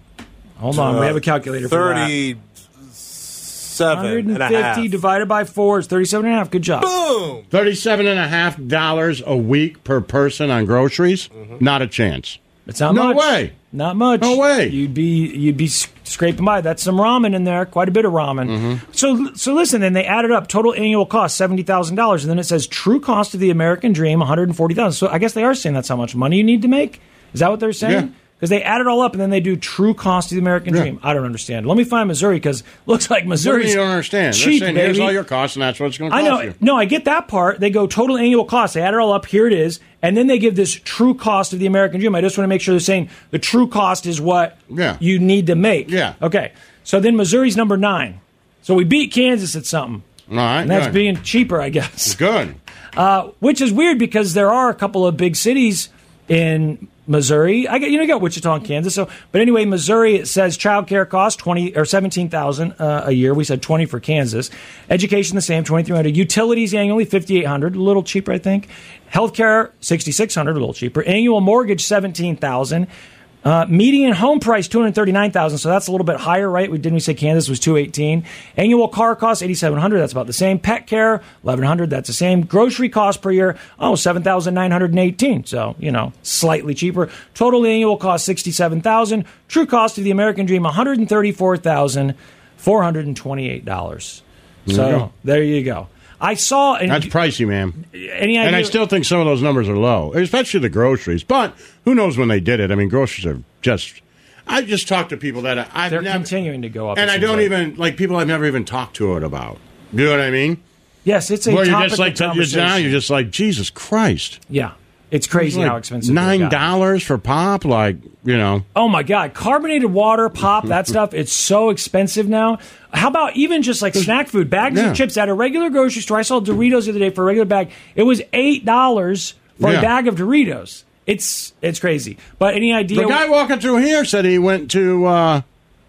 Hold on, we have a calculator for that. thirty-seven and a half. one hundred fifty divided by four is thirty-seven and a half. Good job. Boom. Thirty-seven and a half dollars a week per person on groceries. Mm-hmm. Not a chance. It's not No much. way. Not much. No way. You'd be you'd be s- scraping by. That's some ramen in there. Quite a bit of ramen. Mm-hmm. So so listen. Then they added up total annual cost seventy thousand dollars, and then it says true cost of the American dream one hundred and forty thousand. So I guess they are saying that's how much money you need to make. Is that what they're saying? Yeah. Because they add it all up and then they do true cost of the American Yeah. dream. I don't understand. Let me find Missouri because looks like What do Missouri's you don't understand? cheap, They're saying baby. here's all your costs, and that's what it's going to I cost know. you. No, I get that part. They go total annual cost. They add it all up. Here it is. And then they give this true cost of the American dream. I just want to make sure they're saying the true cost is what Yeah. you need to make. Yeah. Okay. So then Missouri's number nine. So we beat Kansas at something. All right, And that's good. being cheaper, I guess. Good. Uh, which is weird because there are a couple of big cities in Missouri. I get you know you got Wichita and Kansas. So, but anyway, Missouri it says child care costs twenty or seventeen thousand uh, a year. We said twenty for Kansas. Education the same, twenty three hundred. Utilities annually fifty eight hundred, a little cheaper, I think. Healthcare sixty six hundred, a little cheaper. Annual mortgage seventeen thousand. Uh, median home price two hundred thirty nine thousand, so that's a little bit higher, right? We didn't we say Kansas was two eighteen. Annual car cost eighty seven hundred, that's about the same. Pet care eleven hundred, that's the same. Grocery cost per year oh seven thousand nine hundred eighteen, so you know slightly cheaper. Total annual cost sixty seven thousand. True cost of the American dream one hundred thirty four thousand four hundred twenty eight dollars. There So you go. there you go. I saw and That's pricey, man. Any idea? And I still think some of those numbers are low, especially the groceries. But who knows when they did it? I mean, groceries are just. I just talked to people that I, I've they're never, continuing to go up, and it I seems don't like. even like people I've never even talked to it about. You know what I mean? Yes, it's a Where you're topic just like of you're conversation. now you're just like Jesus Christ. Yeah, it's crazy It's like how expensive they nine got. dollars for pop. Like you know, Oh my God, carbonated water, pop, that stuff, it's so expensive now. How about even just like snack food, bags Yeah. of chips at a regular grocery store? I saw Doritos the other day for a regular bag. It was eight dollars for Yeah. a bag of Doritos. It's it's crazy. But any idea? the guy walking through here said he went to uh,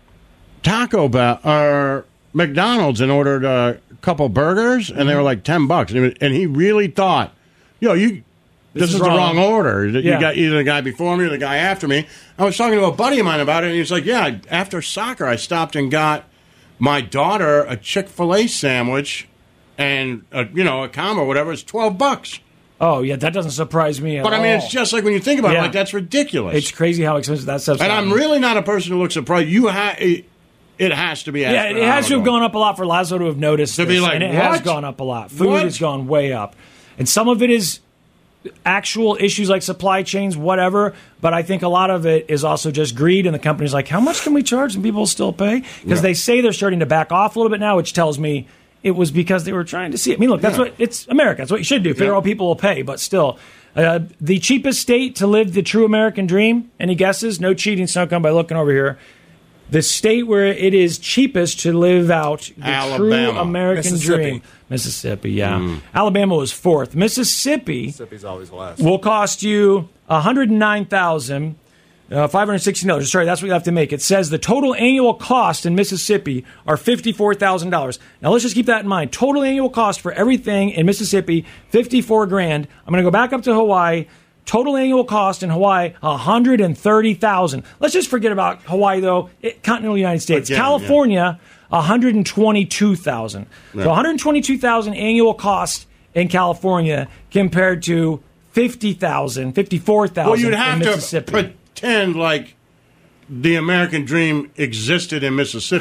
Taco Bell or McDonald's and ordered a couple burgers, and they were like ten bucks, and he, was, and he really thought, yo, you. This, This is, is the wrong. wrong order. You Yeah. got either the guy before me or the guy after me. I was talking to a buddy of mine about it, and he was like, "Yeah, after soccer, I stopped and got my daughter a Chick-fil-A sandwich, and a, you know a combo, or whatever. It's twelve bucks." Oh yeah, that doesn't surprise me at But I mean, all. it's just like when you think about it, Yeah. like that's ridiculous. It's crazy how expensive that stuff's and I'm gotten. really not a person who looks at price. You ha- it, it has to be. Yeah, it has to have gone up a lot for Laszlo to have noticed To be this, like, and it has what? gone up a lot. Food What? has gone way up, and some of it is actual issues like supply chains, whatever. But I think a lot of it is also just greed, and the company's like, how much can we charge, and people still pay because Yeah. they say they're starting to back off a little bit now, which tells me it was because they were trying to see it. I mean, look, that's Yeah. what it's America. That's what you should do. Figure Yeah. out what people will pay, but still. Uh, the cheapest state to live the true American dream. Any guesses? No cheating, Snowcone, by looking over here. The state where it is cheapest to live out the true Alabama. American Mississippi. dream. Mississippi, yeah. Alabama was fourth. Mississippi Mississippi's always last. will cost you one hundred nine thousand five hundred sixty dollars. Sorry, that's what you have to make. It says the total annual cost in Mississippi are fifty-four thousand dollars. Now let's just keep that in mind. Total annual cost for everything in Mississippi, fifty-four grand. I'm going to go back up to Hawaii. Total annual cost in Hawaii, one hundred thirty thousand dollars. Let's just forget about Hawaii, though. It, continental United States. Again, California, one hundred twenty-two thousand dollars. Yeah. So one hundred twenty-two thousand dollars annual cost in California compared to fifty thousand dollars, fifty-four thousand dollars Well, you'd in have to Mississippi. pretend like the American dream existed in Mississippi. Well,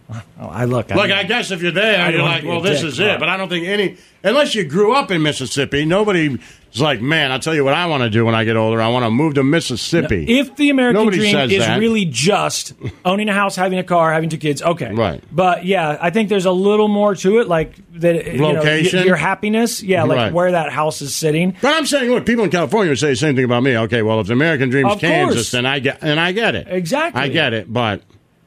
Oh, I look. I Look, mean, I guess if you're there, I don't you're wanna like, be a well, this dick, is but- it. But I don't think any, unless you grew up in Mississippi, nobody's like, man, I'll tell you what I want to do when I get older. I want to move to Mississippi. If the American Nobody dream says is that. really just owning a house, having a car, having two kids, okay. Right. But yeah, I think there's a little more to it, like that. You know, Location? y- your happiness, yeah, like Right. where that house is sitting. But I'm saying, look, people in California would say the same thing about me. Okay, well, if the American dream is Of Kansas, course. then I get, and I get it. Exactly. I get it, but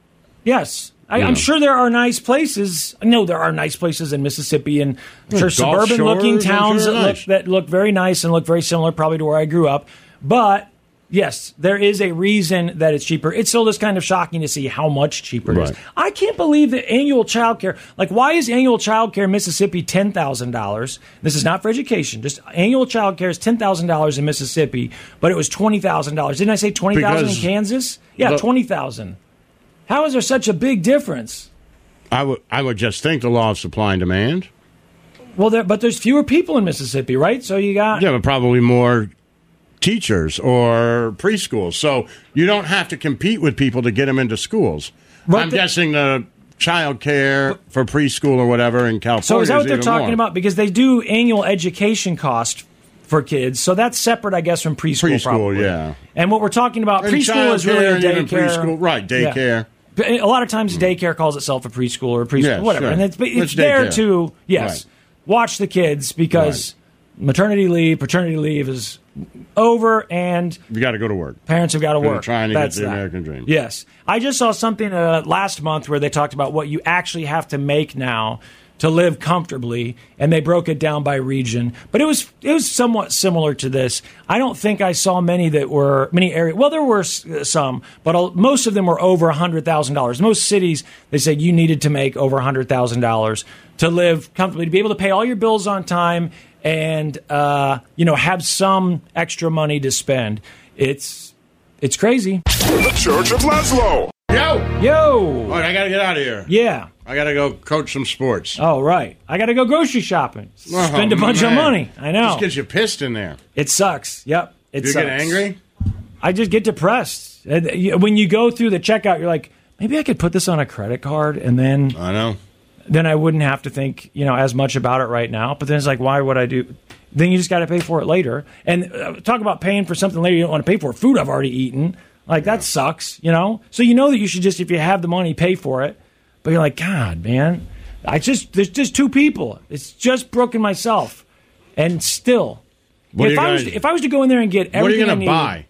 Yes. I, You I'm know. sure there are nice places. I know there are nice places in Mississippi and I'm Yeah, sure Gulf suburban-looking Shores, I'm towns sure that, they're look, nice. that look very nice and look very similar probably to where I grew up. But, yes, there is a reason that it's cheaper. It's still just kind of shocking to see how much cheaper it is. Right. I can't believe that annual child care, like why is annual child care in Mississippi ten thousand dollars? This is not for education. Just annual child care is ten thousand dollars in Mississippi, but it was twenty thousand dollars. Didn't I say twenty thousand dollars in Because Kansas? Yeah, the- twenty thousand dollars. How is there such a big difference? I would I would just think the law of supply and demand. Well, there, but there's fewer people in Mississippi, right? So you got Yeah, but probably more teachers or preschools. So you don't have to compete with people to get them into schools. But I'm the- guessing the child care for preschool or whatever in California. So is that what they're even talking more. about? Because they do annual education cost for kids, so that's separate, I guess, from preschool. Preschool, probably. yeah. And what we're talking about, And preschool is really a childcare and even daycare. preschool, right, Yeah. daycare. But A lot of times, daycare calls itself a preschool or a preschool, Yeah, whatever, sure. and it's, but it's It's there daycare. to yes, Right. watch the kids because maternity leave, paternity leave is over, and You got to go to work. parents have got to They're work. trying to That's get the that. American dream. Yes. I just saw something uh, last month where they talked about what you actually have to make now to live comfortably, and they broke it down by region. But it was it was somewhat similar to this. I don't think I saw many that were many areas. Well, there were s- some, but uh, most of them were over one hundred thousand dollars. Most cities, they said you needed to make over one hundred thousand dollars to live comfortably, to be able to pay all your bills on time, and uh, you know, have some extra money to spend. It's it's crazy. The Church of Laszlo. Yo! Yo! All right, I got to get out of here. Yeah. I got to go coach some sports. Oh, right. I got to go grocery shopping. Oh, Spend a bunch man. of money. I know. Just gets you pissed in there. It sucks. Yep. It you sucks. get angry? I just get depressed. And you- When you go through the checkout, you're like, maybe I could put this on a credit card, and then I know. then I wouldn't have to think, you know, as much about it right now. But then it's like, why would I do? Then you just got to pay for it later. And uh, talk about paying for something later you don't want to pay for. Food I've already eaten. Like, that sucks, you know? So you know that you should just, if you have the money, pay for it. But you're like, God, man, I just, there's just two people. It's just Brooke and myself. And still, What if are you I was, guys- if I was to go in there and get everything What are you I going to need, buy?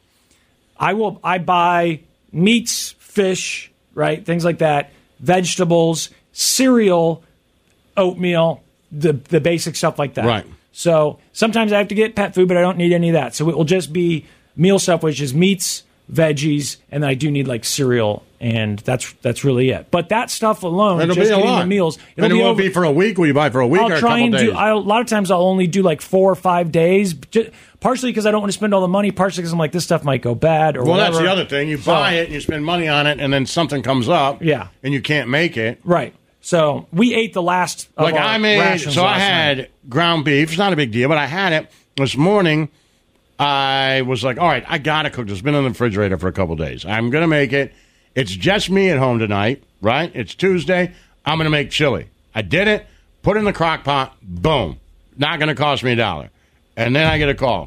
I will. I buy meats, fish, right, things like that, vegetables, cereal, oatmeal, the the basic stuff like that. Right. So sometimes I have to get pet food, but I don't need any of that. So it will just be meal stuff, which is meats, veggies, and then I do need like cereal, and that's that's really it. But that stuff alone, It'll just be a getting lot. the meals, it'll and it be won't over- be for a week. Will you buy for a week or I'll a try couple and days? do. I'll, a lot of times I'll only do like four or five days, ju- partially because I don't want to spend all the money, partially because I'm like this stuff might go bad or well, whatever. that's the other thing. You So- buy it and you spend money on it, and then something comes up. Yeah. And you can't make it. Right. So we ate the last of Like our I made, rations so I last had night. ground beef. It's not a big deal, but I had it this morning. I was like, all right, I got to cook this. It's been in the refrigerator for a couple days. I'm going to make it. It's just me at home tonight, right? It's Tuesday. I'm going to make chili. I did it, put it in the crock pot, boom. Not going to cost me a dollar. And then I get a call.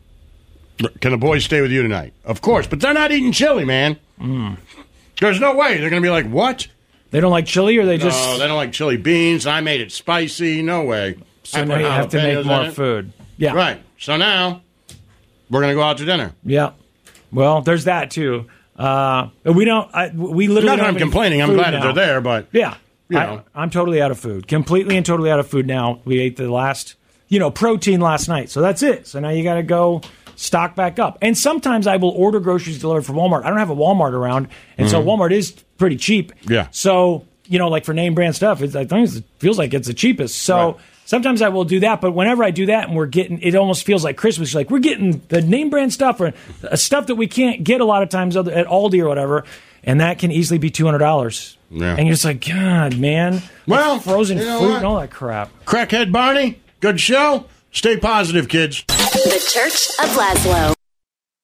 Can the boys stay with you tonight? Of course, but they're not eating chili, man. Mm. There's no way. They're going to be like, what? They don't like chili, or they just No, they don't like chili beans. I made it spicy. No way. so I now put you have to make jalapenos more in it. food. Yeah. Right. So now we're going to go out to dinner. Yeah. Well, there's that too. Uh, we don't. I, we literally. Not that don't I'm have any complaining. I'm food glad that now. they're there, but Yeah. you I, know. I'm totally out of food. Completely and totally out of food now. We ate the last, you know, protein last night. So that's it. So now you got to go stock back up. And sometimes I will order groceries delivered from Walmart. I don't have a Walmart around, and so Mhm. Walmart is pretty cheap. Yeah. So, you know, like for name brand stuff, it's, I think it feels like it's the cheapest. So Right. sometimes I will do that. But whenever I do that and we're getting, it almost feels like Christmas. Like we're getting the name brand stuff or uh, stuff that we can't get a lot of times other- at Aldi or whatever. And that can easily be two hundred dollars. Yeah. And you're just like, God, man. Well, frozen you know fruit what? and all that crap. Crackhead Barney, good show. Stay positive, kids. The Church of Laszlo.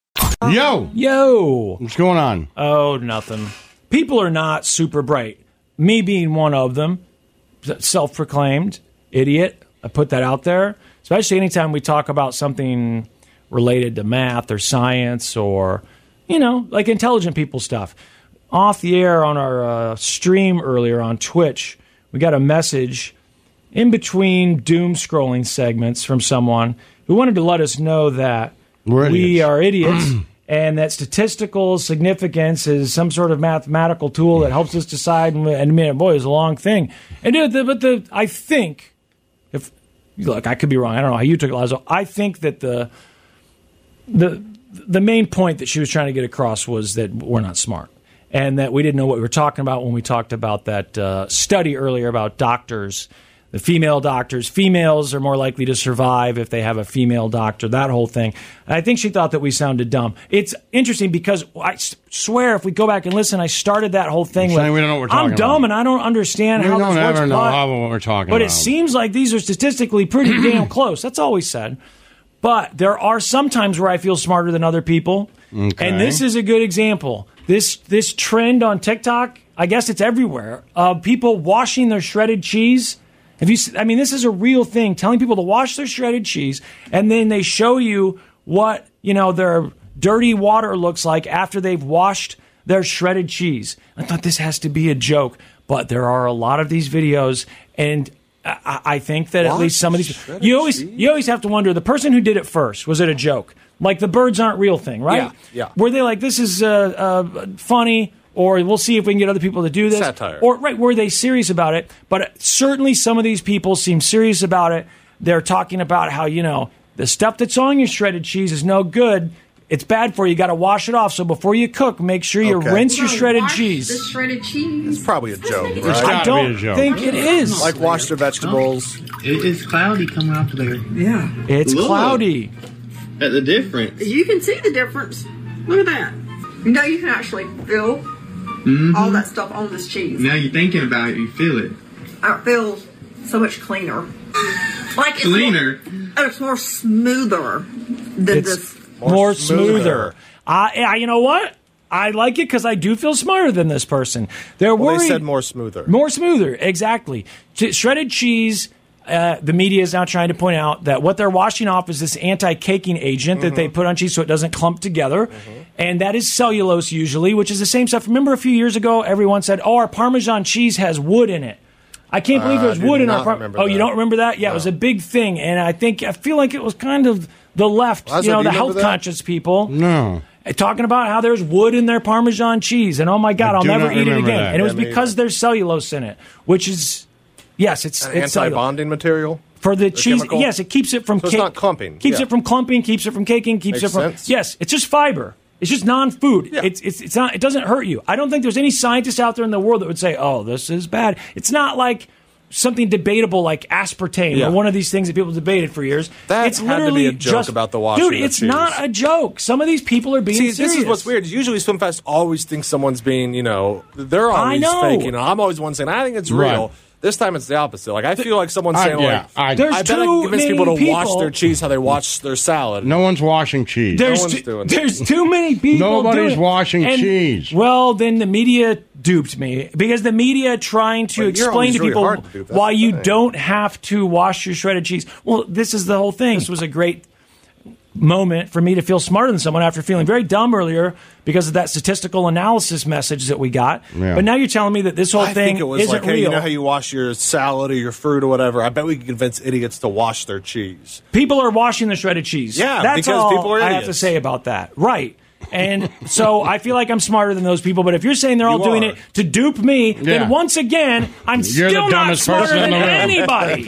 Yo. Yo. What's going on? Oh, nothing. People are not super bright. me being one of them, self-proclaimed idiot. I put that out there, especially anytime we talk about something related to math or science or, you know, like intelligent people stuff. Off the air on our uh, stream earlier on Twitch, we got a message in between doom scrolling segments from someone who wanted to let us know that We're we idiots. are idiots and that statistical significance is some sort of mathematical tool that helps us decide. And, and man, boy, it's a long thing. And dude, the, but the I think, if look, I could be wrong. I don't know how you took it, Lazo. I think that the the the main point that she was trying to get across was that we're not smart. And that we didn't know what we were talking about when we talked about that uh, study earlier about doctors, the female doctors. Females are more likely to survive if they have a female doctor, that whole thing. And I think she thought that we sounded dumb. It's interesting because I swear if we go back and listen, I started that whole thing with, we don't know what we're talking I'm dumb about. and I don't understand We how don't this works. ever know but, how what we're talking but about. it seems like these are statistically pretty damn close. That's all we said. But there are some times where I feel smarter than other people. Okay. And this is a good example. This this trend on TikTok, I guess it's everywhere, of people washing their shredded cheese. Have you? I mean, this is a real thing. Telling people to wash their shredded cheese, and then they show you what you know their dirty water looks like after they've washed their shredded cheese. I thought this has to be a joke, but there are a lot of these videos, and I, I think that Wash at least some of these shredded you always cheese? you always have to wonder the person who did it first, was it a joke? Like the birds aren't real thing, right? Yeah, yeah. Were they like, this is uh, uh, funny, or we'll see if we can get other people to do this? Satire. Or, right, were they serious about it? But certainly some of these people seem serious about it. They're talking about how, you know, the stuff that's on your shredded cheese is no good. It's bad for you. You got to wash it off. So before you cook, make sure you Okay. rinse your shredded Wash cheese. The shredded cheese. It's probably a joke, It's right? I gotta don't be a joke. think it is. Like wash their vegetables. It, it's cloudy coming off of there. Yeah. It's Look. cloudy. At the difference. You can see the difference. Look at that. You know, you can actually feel Mm-hmm. all that stuff on this cheese. Now you're thinking about it, you feel it. It feels so much cleaner. Like it's Cleaner? More, it's more smoother than It's this. more smoother. I, I, you know what? I like it because I do feel smarter than this person. They're Well, worried. they said more smoother. More smoother, exactly. Ch- shredded cheese. Uh, the media is now trying to point out that what they're washing off is this anti-caking agent Mm-hmm. that they put on cheese so it doesn't clump together. And that is cellulose usually, which is the same stuff. Remember a few years ago, everyone said, oh, our Parmesan cheese has wood in it. I can't believe Uh, there's I do wood in not our Par- remember Oh, you that. don't remember that? Yeah, No. it was a big thing. And I think, I feel like it was kind of the left, Lazo, you know, do the you remember health that? conscious people. No. uh, Talking about how there's wood in their Parmesan cheese. And oh my God, I I'll do never not eat it remember again. that. And it was Yeah, me because either. there's cellulose in it, which is, yes, it's, An it's cellulose. anti-bonding material? For the A cheese, chemical? yes, it keeps it from So it's not clumping, Keeps yeah. it from clumping, keeps it from caking, keeps Makes it from sense. yes. It's just fiber. It's just non-food. Yeah. It's it's it's not. It doesn't hurt you. I don't think there's any scientist out there in the world that would say, "Oh, this is bad." It's not like something debatable like aspartame Yeah. or one of these things that people debated for years. That it's had to be literally a joke just, about the washing dude. of It's cheese. not a joke. Some of these people are being See, serious. this is what's weird. Usually SwimFest always thinks someone's being, you know, they're always know. faking. I'm always one saying, I think it's Right. real. This time it's the opposite. Like, I feel like someone's I- saying, yeah, I- like, There's I bet I too can convince people to many wash people- their cheese how they wash their salad. No one's washing cheese. There's one's too, doing that. there's too many people. Nobody's doing it. washing And- cheese. Well, then the media duped me because the media trying to But you're explain always to really people hard to dupe. That's why the you thing. don't have to wash your shredded cheese. Well, this is the whole thing. This was a great moment for me to feel smarter than someone after feeling very dumb earlier because of that statistical analysis message that we got. Yeah. But now you're telling me that this whole I thing think it was isn't like, hey, real. you know how you wash your salad or your fruit or whatever? I bet we can convince idiots to wash their cheese. People are washing the shredded cheese. Yeah, that's because all people are I have to idiots. say about that. Right. And so I feel like I'm smarter than those people. But if you're saying they're all You doing are. it to dupe me, Yeah. then once again, I'm You're the still not dumbest smarter person in than the room. anybody.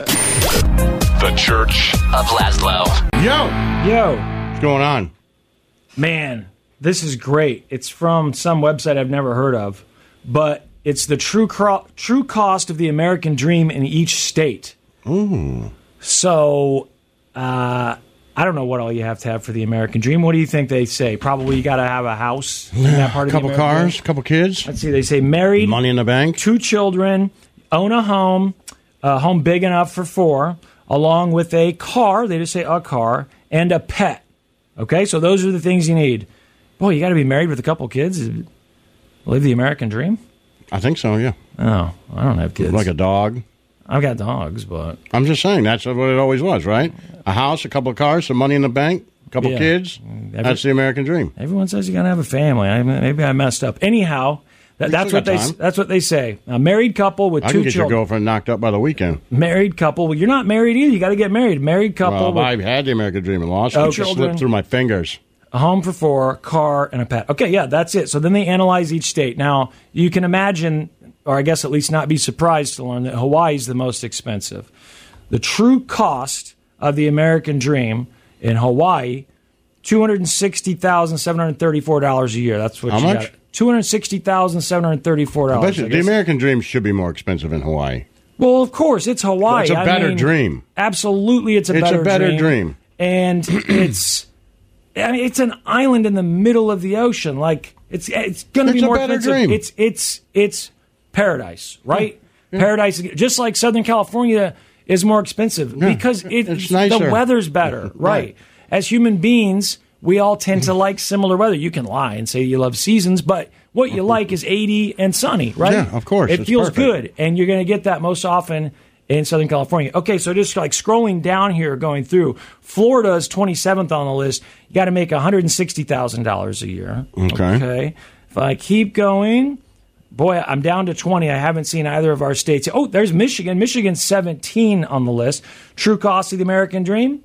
The Church Of Laszlo. Yo, Yo, what's going on? man, this is great. It's from some website I've never heard of, but it's the true cro- true cost of the American dream in each state. Ooh. So, uh, I don't know what all you have to have for the American dream. What do you think they say? Probably you got to have a house in that part A of couple the American cars, dream. couple kids, Let's see. They say married, money in the bank. two children, own a home, a home big enough for four, along with a car. They just say a car and a pet. Okay, so those are the things you need. Boy, you got to be married with a couple kids. Live the American dream. I think so, yeah. Oh, I don't have kids. Like a dog? I've got dogs, but... I'm just saying, that's what it always was, right? A house, a couple of cars, some money in the bank, a couple Yeah. of kids. Every- That's the American dream. Everyone says you got to have a family. I, maybe I messed up. Anyhow, that, You that's still what got they time. that's what they say. A married couple with I two can get children. your girlfriend knocked up by the weekend. Married couple. Well, you're not married either. You got to get married. Married couple. Well, with I had the American dream and lost Oh, it. It children. slipped through my fingers. a home for four, car, and a pet. Okay, yeah, that's it. So then they analyze each state. Now, you can imagine, or I guess at least not be surprised to learn that Hawaii is the most expensive. The true cost of the American dream in Hawaii, two hundred sixty thousand seven hundred thirty-four dollars a year. That's what How you much? got. two hundred sixty thousand seven hundred thirty-four I dollars. bet you, the American dream should be more expensive in Hawaii. Well, of course, it's Hawaii. It's a I better mean, dream. Absolutely, it's a It's a better better dream. dream. And it's, I mean, it's an island in the middle of the ocean. Like it's it's going to It's be a more better expensive. dream. It's it's it's paradise, right? Paradise, just like Southern California is more expensive because it, It's nicer. the weather's better, right? As human beings, we all tend to like similar weather. You can lie and say you love seasons, but what you like is eighty and sunny, right? Yeah, of course. It It's feels perfect. good, and you're going to get that most often in Southern California. Okay, so just like scrolling down here, going through, Florida is twenty-seventh on the list. You got to make one hundred sixty thousand dollars a year. Okay. Okay. If I keep going, boy, I'm down to twenty. I haven't seen either of our states. Oh, there's Michigan. Michigan's seventeen on the list. True cost of the American dream,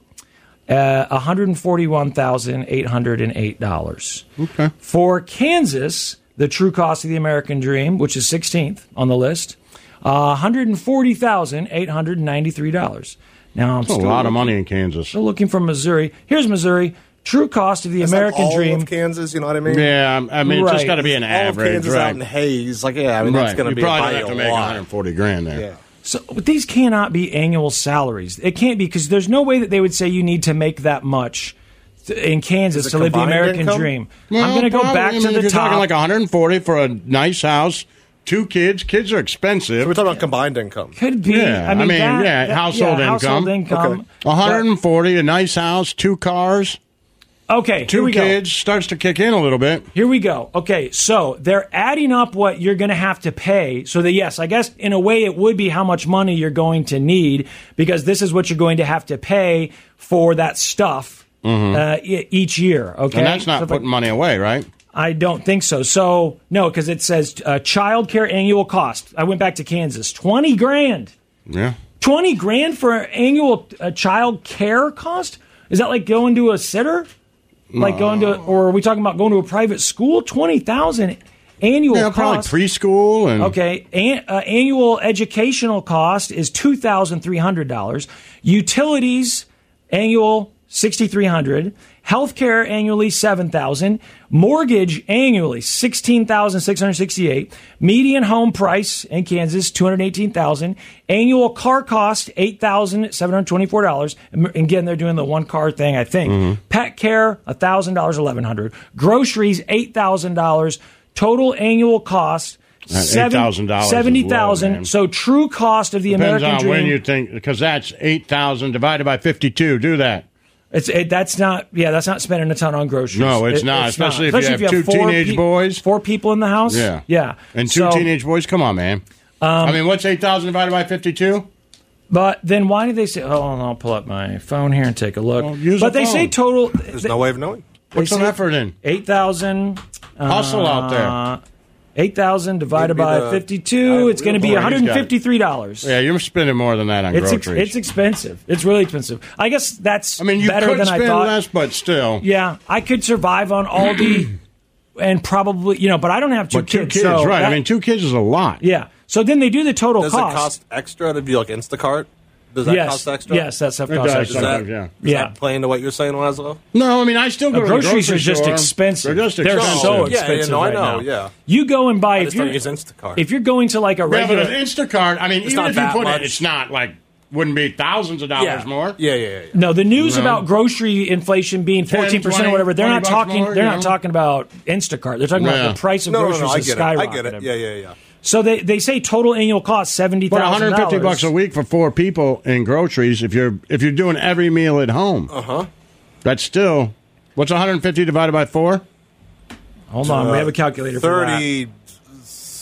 uh, one hundred forty-one thousand eight hundred eight dollars. Okay. For Kansas, the true cost of the American dream, which is sixteenth on the list, uh, one hundred forty thousand eight hundred ninety-three dollars. Now I'm That's a still lot of looking- money in Kansas. Still looking for Missouri. Here's Missouri. True cost of the Is that American all dream. of Kansas, you know what I mean? Yeah, I mean, it's just Right. got to be an all average, of Kansas right? out in Hayes, like yeah, I mean right. that's going to you be probably by don't have a to make lot. one hundred forty grand there. Yeah. So but these cannot be annual salaries. It can't be because there's no way that they would say you need to make that much th- in Kansas Is it to live the combined American income? dream. Well, I'm going to go probably. back I to mean, the if you're top. talking like one hundred forty for a nice house, two kids. Kids are expensive. So we're talking about combined income. Could be. Yeah, I mean, that- yeah, that- household yeah, income. Household income. Okay. one hundred forty, a nice house, two cars, Okay, here two we go. kids starts to kick in a little bit. Here we go. Okay, so they're adding up what you're going to have to pay. So that yes, I guess in a way it would be how much money you're going to need because this is what you're going to have to pay for that stuff uh, e- each year. Okay, And that's not So if I- putting money away, right? I don't think so. So no, because it says uh, child care annual cost. I went back to Kansas, twenty grand. Yeah. Twenty grand for annual uh, child care cost. Is that like going to a sitter? Like going to, or are we talking about going to a private school? Twenty thousand annual Yeah, probably cost. preschool and Okay, An- uh, annual educational cost is two thousand three hundred dollars. Utilities annual sixty three hundred. Healthcare annually seven thousand. Mortgage annually sixteen thousand six hundred sixty eight. Median home price in Kansas two hundred eighteen thousand. Annual car cost eight thousand seven hundred twenty four dollars. Again, they're doing the one car thing, I think. Pet care a thousand dollars, eleven hundred. Groceries eight thousand dollars. Total annual cost. That eight thousand dollars is low, seventy thousand. man. So true cost of the depends American on dream. when you think, because that's eight thousand divided by fifty-two. Do that. It's it, that's not yeah that's not spending a ton on groceries. No, it's It- not, especially if you have two four teenage boys. four people in the house. Yeah. yeah, And two So- teenage boys. Come on, man. I mean, what's eight thousand divided by fifty-two? But then why did they say? Oh, I'll pull up my phone here and take a look. Well, use but the they say phone. total. There's no way of knowing. Put some say effort in. Eight thousand. Hustle out there. Eight thousand divided Maybe by the- fifty-two. It's going to be Boy, one he's hundred got it. fifty-three dollars. Yeah, you're spending more than that on It's ex- groceries. it's expensive. It's really expensive. I guess that's I mean, you better could than spend I thought. less, but still. Yeah, I could survive on Aldi and probably, you know, but I don't have two But two kids. kids, so right. that- I mean, two kids is a lot. yeah. So then they do the total Does cost. it cost extra to do like Instacart? Does that yes. cost extra? Yes, that stuff It costs does extra. Is that, sometimes, yeah. is Yeah. that playing to what you're saying, Laszlo? No, I mean, I still go Uh, to the groceries grocery are just store. expensive. They're just They're expensive. so Yeah, yeah, expensive no, I right know, now. yeah. You go and buy I if just you're don't use Instacart. if you're going to like a Yeah, but regular. an Instacart, I mean, even not if you that put much. it, it's not like, wouldn't be thousands of dollars yeah. more. Yeah, yeah, yeah. yeah. no, the news No. about grocery inflation being fourteen percent twenty, or whatever, they're twenty not bucks talking. more, they're you not know? talking about Instacart. They're talking Yeah. about the price of No, no, groceries no, I has get it. I get skyrocketed. it. Yeah, yeah, yeah. So they, they say total annual cost seventy But thousand one hundred fifty bucks a week for four people in groceries. If you're if you're doing every meal at home, Uh huh. that's still what's one hundred fifty divided by four? Hold on, we have a calculator. for that. Thirty.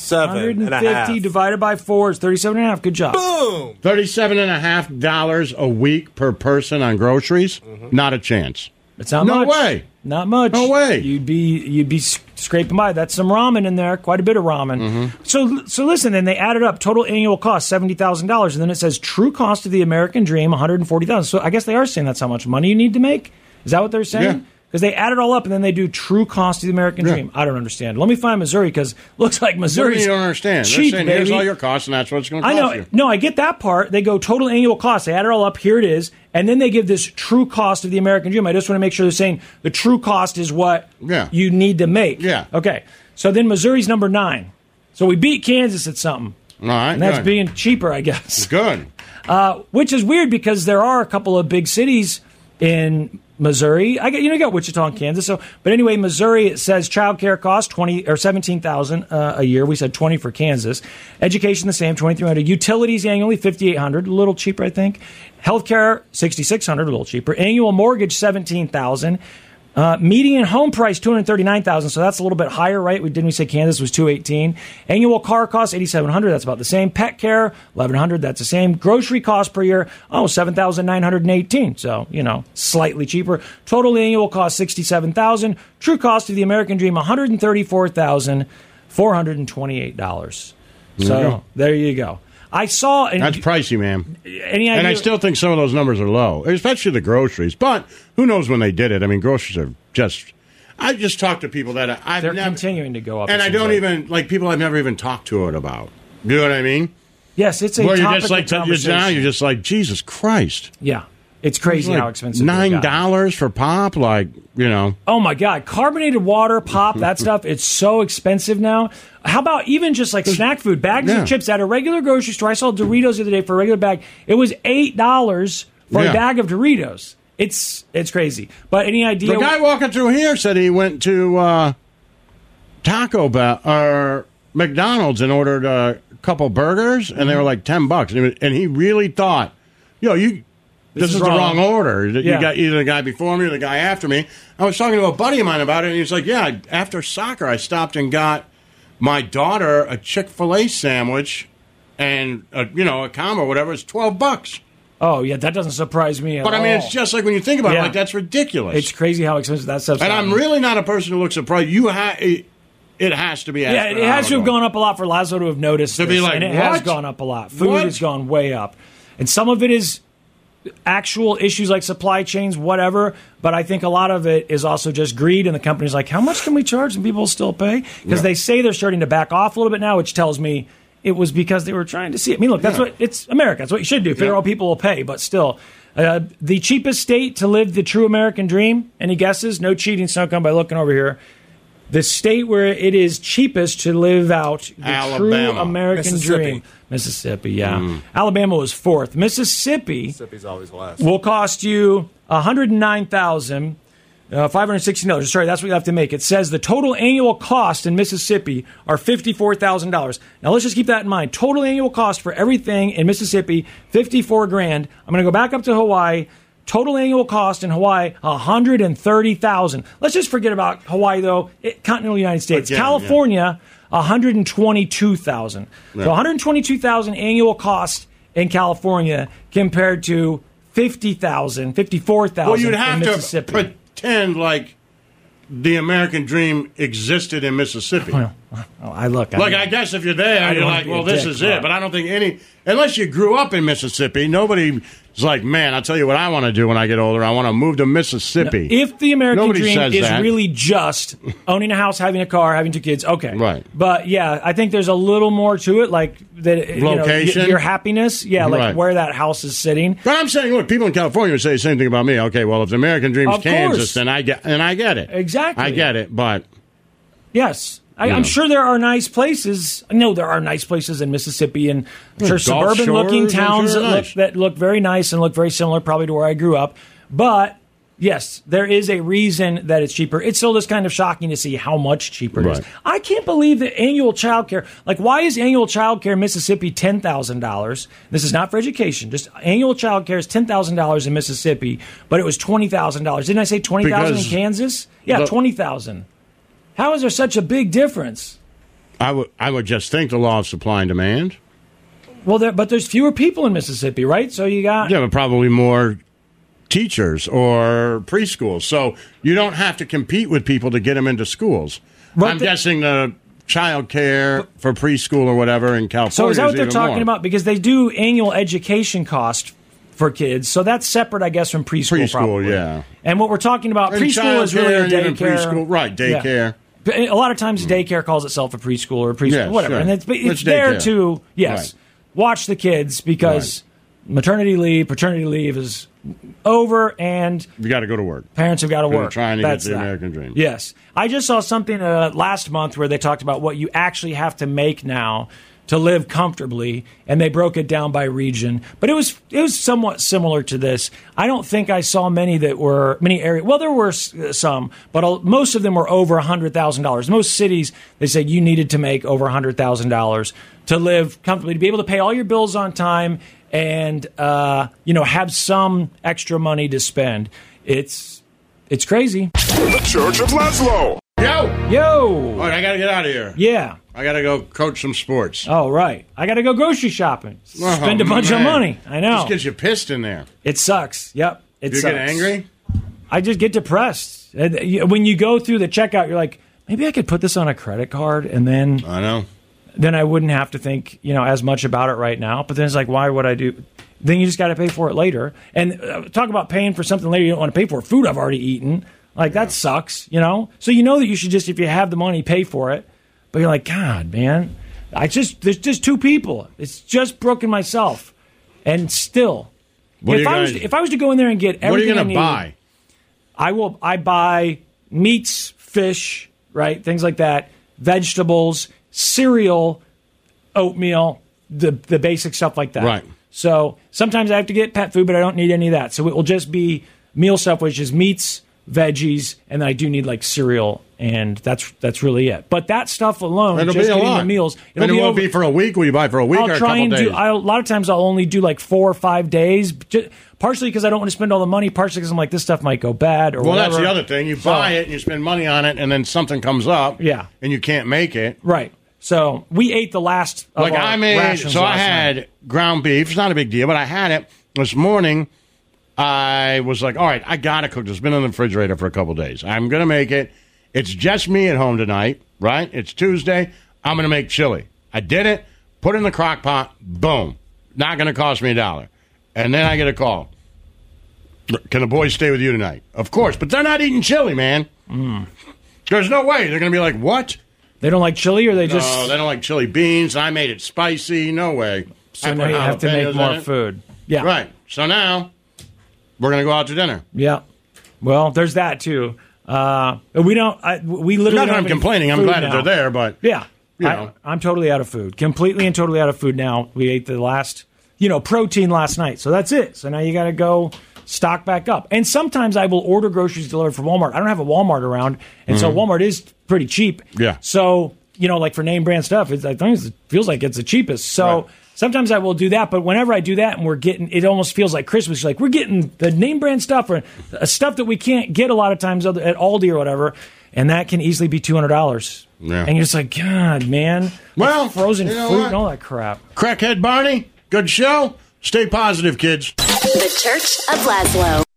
thirty-seven and a half. divided by four is thirty-seven and a half. Good job. Boom! thirty-seven and a half dollars a week per person on groceries? Mm-hmm. Not a chance. It's not no much. No way. Not much. No way. You'd be you'd be scraping by. That's some ramen in there. Quite a bit of ramen. Mm-hmm. So so listen. Then they added up total annual cost seventy thousand dollars, and then it says true cost of the American dream one hundred and forty thousand. So I guess they are saying that's how much money you need to make. Is that what they're saying? Yeah. Because they add it all up and then they do true cost of the American Yeah. dream. I don't understand. Let me find Missouri because looks like Missouri's you don't understand. cheap, They're saying, baby. here's all your costs, and that's what it's going to I cost know. you. No, I get that part. They go total annual cost. They add it all up. Here it is. And then they give this true cost of the American dream. I just want to make sure they're saying the true cost is what Yeah. you need to make. Yeah. Okay. So then Missouri's number nine. So we beat Kansas at something. All right. And that's good. being cheaper, I guess. Good. Uh, which is weird because there are a couple of big cities in Missouri. I get you know you got Wichita and Kansas. So, but anyway, Missouri it says child care costs twenty or seventeen thousand uh, a year. We said twenty for Kansas. Education the same twenty three hundred. Utilities annually fifty eight hundred, a little cheaper I think. Healthcare sixty six hundred, a little cheaper. Annual mortgage seventeen thousand. Uh, median home price two hundred thirty nine thousand, so that's a little bit higher, right? We didn't we say Kansas was two eighteen. Annual car cost eighty seven hundred, that's about the same. Pet care eleven hundred, that's the same. Grocery cost per year oh seven thousand nine hundred eighteen, so you know slightly cheaper. Total annual cost sixty seven thousand. True cost of the American dream one hundred thirty four thousand four hundred twenty eight dollars. So you there you go. I saw. And That's pricey, man. Any idea? And I still think some of those numbers are low, especially the groceries. But who knows when they did it? I mean, groceries are just. I just talked to people that I've They're never, continuing to go up, and it I seems don't like. even like people I've never even talked to it about. You know what I mean? Yes, it's a Where you're topic just like of conversation. now you're just like Jesus Christ. Yeah, it's crazy It's like how expensive nine they've gotten. dollars for pop, like you know. Oh my God, carbonated water, pop, that stuff, it's so expensive now. How about even just like snack food, bags Yeah. of chips at a regular grocery store? I saw Doritos the other day for a regular bag. It was eight dollars for Yeah. a bag of Doritos. It's it's crazy. But any idea? The guy walking through here said he went to uh, Taco Bell or McDonald's and ordered a couple burgers, and they were like ten bucks, and he, was- and he really thought, "Yo, you." This, is is, wrong. the wrong order. You Yeah. got either the guy before me or the guy after me. I was talking to a buddy of mine about it, and he was like, "Yeah, after soccer, I stopped and got my daughter a Chick-fil-A sandwich, and a, you know a combo, whatever. It's twelve bucks." Oh yeah, that doesn't surprise me at But I mean, all. it's just like when you think about Yeah. it, like that's ridiculous. It's crazy how expensive that stuff's and I'm gotten. really not a person who looks at price. You ha- it, it has to be. Yeah, it has to have astronomical. gone up a lot for Laszlo to have noticed To be this, like, and it has what? gone up a lot. Food What? has gone way up, and some of it is actual issues like supply chains, whatever. But I think a lot of it is also just greed, and the company's like, how much can we charge, and people still pay because Yeah. they say they're starting to back off a little bit now, which tells me it was because they were trying to see it. I mean, look, that's Yeah. what it's America. That's what you should do. Figure Yeah. out what people will pay, but still. Uh, the cheapest state to live the true American dream. Any guesses? No cheating, Snowcone, by looking over here. The state where it is cheapest to live out the true Alabama. American Mississippi. dream. Mississippi, yeah. Alabama was fourth. Mississippi Mississippi's always last. will cost you one hundred nine thousand five hundred sixteen dollars. Sorry, that's what you have to make. It says the total annual cost in Mississippi are fifty-four thousand dollars. Now let's just keep that in mind. Total annual cost for everything in Mississippi, fifty-four grand. I'm going to go back up to Hawaii. Total annual cost in Hawaii, one hundred thirty thousand dollars. Let's just forget about Hawaii, though. It, continental United States. Again, California, one hundred twenty-two thousand dollars. Yeah. So one hundred twenty-two thousand dollars annual cost in California compared to fifty thousand dollars, fifty-four thousand dollars Well, you'd in have to Mississippi. pretend like the American dream existed in Mississippi. Well, oh, I look. I Like, mean, I guess if you're there, I don't you're wanna like, be a well, this dick, is but- it. But I don't think any, unless you grew up in Mississippi, nobody's like, man, I'll tell you what I want to do when I get older. I want to move to Mississippi. If the American Nobody dream says is that. really just owning a house, having a car, having two kids, okay. Right. But yeah, I think there's a little more to it, like that. You know, Location? y- your happiness, yeah, like Right. where that house is sitting. But I'm saying, look, people in California would say the same thing about me. Okay, well, if the American dream is Of Kansas, course. then I get, and I get it. Exactly. I get it, but Yes. I, Yeah. I'm sure there are nice places. I know there are nice places in Mississippi and I'm sure Yeah, Gulf suburban-looking Shores, I'm towns sure that they're look, nice. that look very nice and look very similar, probably to where I grew up. But yes, there is a reason that it's cheaper. It's still just kind of shocking to see how much cheaper it is. Right. I can't believe that annual child care. Like, why is annual child care in Mississippi ten thousand dollars? This is not for education. Just annual child care is ten thousand dollars in Mississippi, but it was twenty thousand dollars. Didn't I say twenty thousand dollars in Because Kansas? Yeah, the- twenty thousand dollars. How is there such a big difference? I would I would just think the law of supply and demand. Well, there, but there's fewer people in Mississippi, right? So you got yeah, but probably more teachers or preschools. So you don't have to compete with people to get them into schools. But I'm the, guessing the child care for preschool or whatever in California. So is that what they're is talking more. about? Because they do annual education cost for kids, so that's separate, I guess, from preschool. Preschool, probably. yeah. And what we're talking about, and preschool is really a daycare. Preschool, right? Daycare. Yeah. A lot of times, daycare calls itself a preschool or a preschool, yeah, whatever, sure. and it's, it's, it's there daycare. to yes, right. watch the kids because right. maternity leave, paternity leave is over, and you got to go to work. Parents have got to work. Trying to That's get the that. American dream. Yes, I just saw something uh, last month where they talked about what you actually have to make now to live comfortably, and they broke it down by region. But it was it was somewhat similar to this. I don't think I saw many that were many areas. Well, there were some, but most of them were over a hundred thousand dollars. Most cities, they said you needed to make over a hundred thousand dollars to live comfortably, to be able to pay all your bills on time, and uh, you know have some extra money to spend. It's it's crazy. The Church of Laszlo. Yo, yo! All right, I gotta get out of here. Yeah. I got to go coach some sports. Oh, right. I got to go grocery shopping. Oh, Spend a bunch man. of money. I know. Just gets you pissed in there. It sucks. Yep. It you sucks. get angry? I just get depressed. When you go through the checkout, you're like, maybe I could put this on a credit card and then I know. Then I wouldn't have to think, you know, as much about it right now. But then it's like, why would I do? Then you just got to pay for it later. And uh, talk about paying for something later you don't want to pay for. Food I've already eaten. Like, that sucks, you know? So you know that you should just, if you have the money, pay for it. But you're like, God, man, I just there's just two people. It's just Brooke and myself, and still, what if I was gonna, if I was to go in there and get everything, what are you going to buy? I will. I buy meats, fish, right, things like that, vegetables, cereal, oatmeal, the the basic stuff like that. Right. So sometimes I have to get pet food, but I don't need any of that. So it will just be meal stuff, which is meats, veggies, and then I do need like cereal, and that's that's really it. But that stuff alone, it'll just be a getting lot. the meals, it'll and it be won't over, be for a week. Will you buy for a week I'll or a try couple and days? do. I, a lot of times I'll only do like four or five days, just, partially because I don't want to spend all the money, partially because I'm like, this stuff might go bad or well, whatever. that's the other thing. You buy so, it, and you spend money on it, and then something comes up, yeah, and you can't make it. Right. So we ate the last. Of like our I made, rations so I last had night. ground beef. It's not a big deal, but I had it this morning. I was like, all right, I got to cook this. It's been in the refrigerator for a couple days. I'm going to make it. It's just me at home tonight, right? It's Tuesday. I'm going to make chili. I did it, put it in the crock pot, boom. Not going to cost me a dollar. And then I get a call. Can the boys stay with you tonight? Of course, but they're not eating chili, man. Mm. There's no way. They're going to be like, what? They don't like chili, or they just... No, they don't like chili beans. I made it spicy. No way. So now you have to make more food. Yeah. Right. So now... we're going to go out to dinner. Yeah. Well, there's that, too. Uh, we don't... I, we literally Not don't that I'm have complaining. I'm food glad now. that they're there, but... Yeah. You know. I, I'm totally out of food. Completely and totally out of food now. We ate the last, you know, protein last night. So that's it. So now you got to go stock back up. And sometimes I will order groceries delivered from Walmart. I don't have a Walmart around, and mm-hmm. so Walmart is pretty cheap. Yeah. So, you know, like for name brand stuff, it's, I think it feels like it's the cheapest. So... right. Sometimes I will do that, but whenever I do that and we're getting, it almost feels like Christmas. Like we're getting the name brand stuff or uh, stuff that we can't get a lot of times at Aldi or whatever, and that can easily be two hundred dollars. Yeah. And you're just like, God, man. Well, frozen you know fruit what? and all that crap. Crackhead Barney, good show. Stay positive, kids. The Church of Laszlo.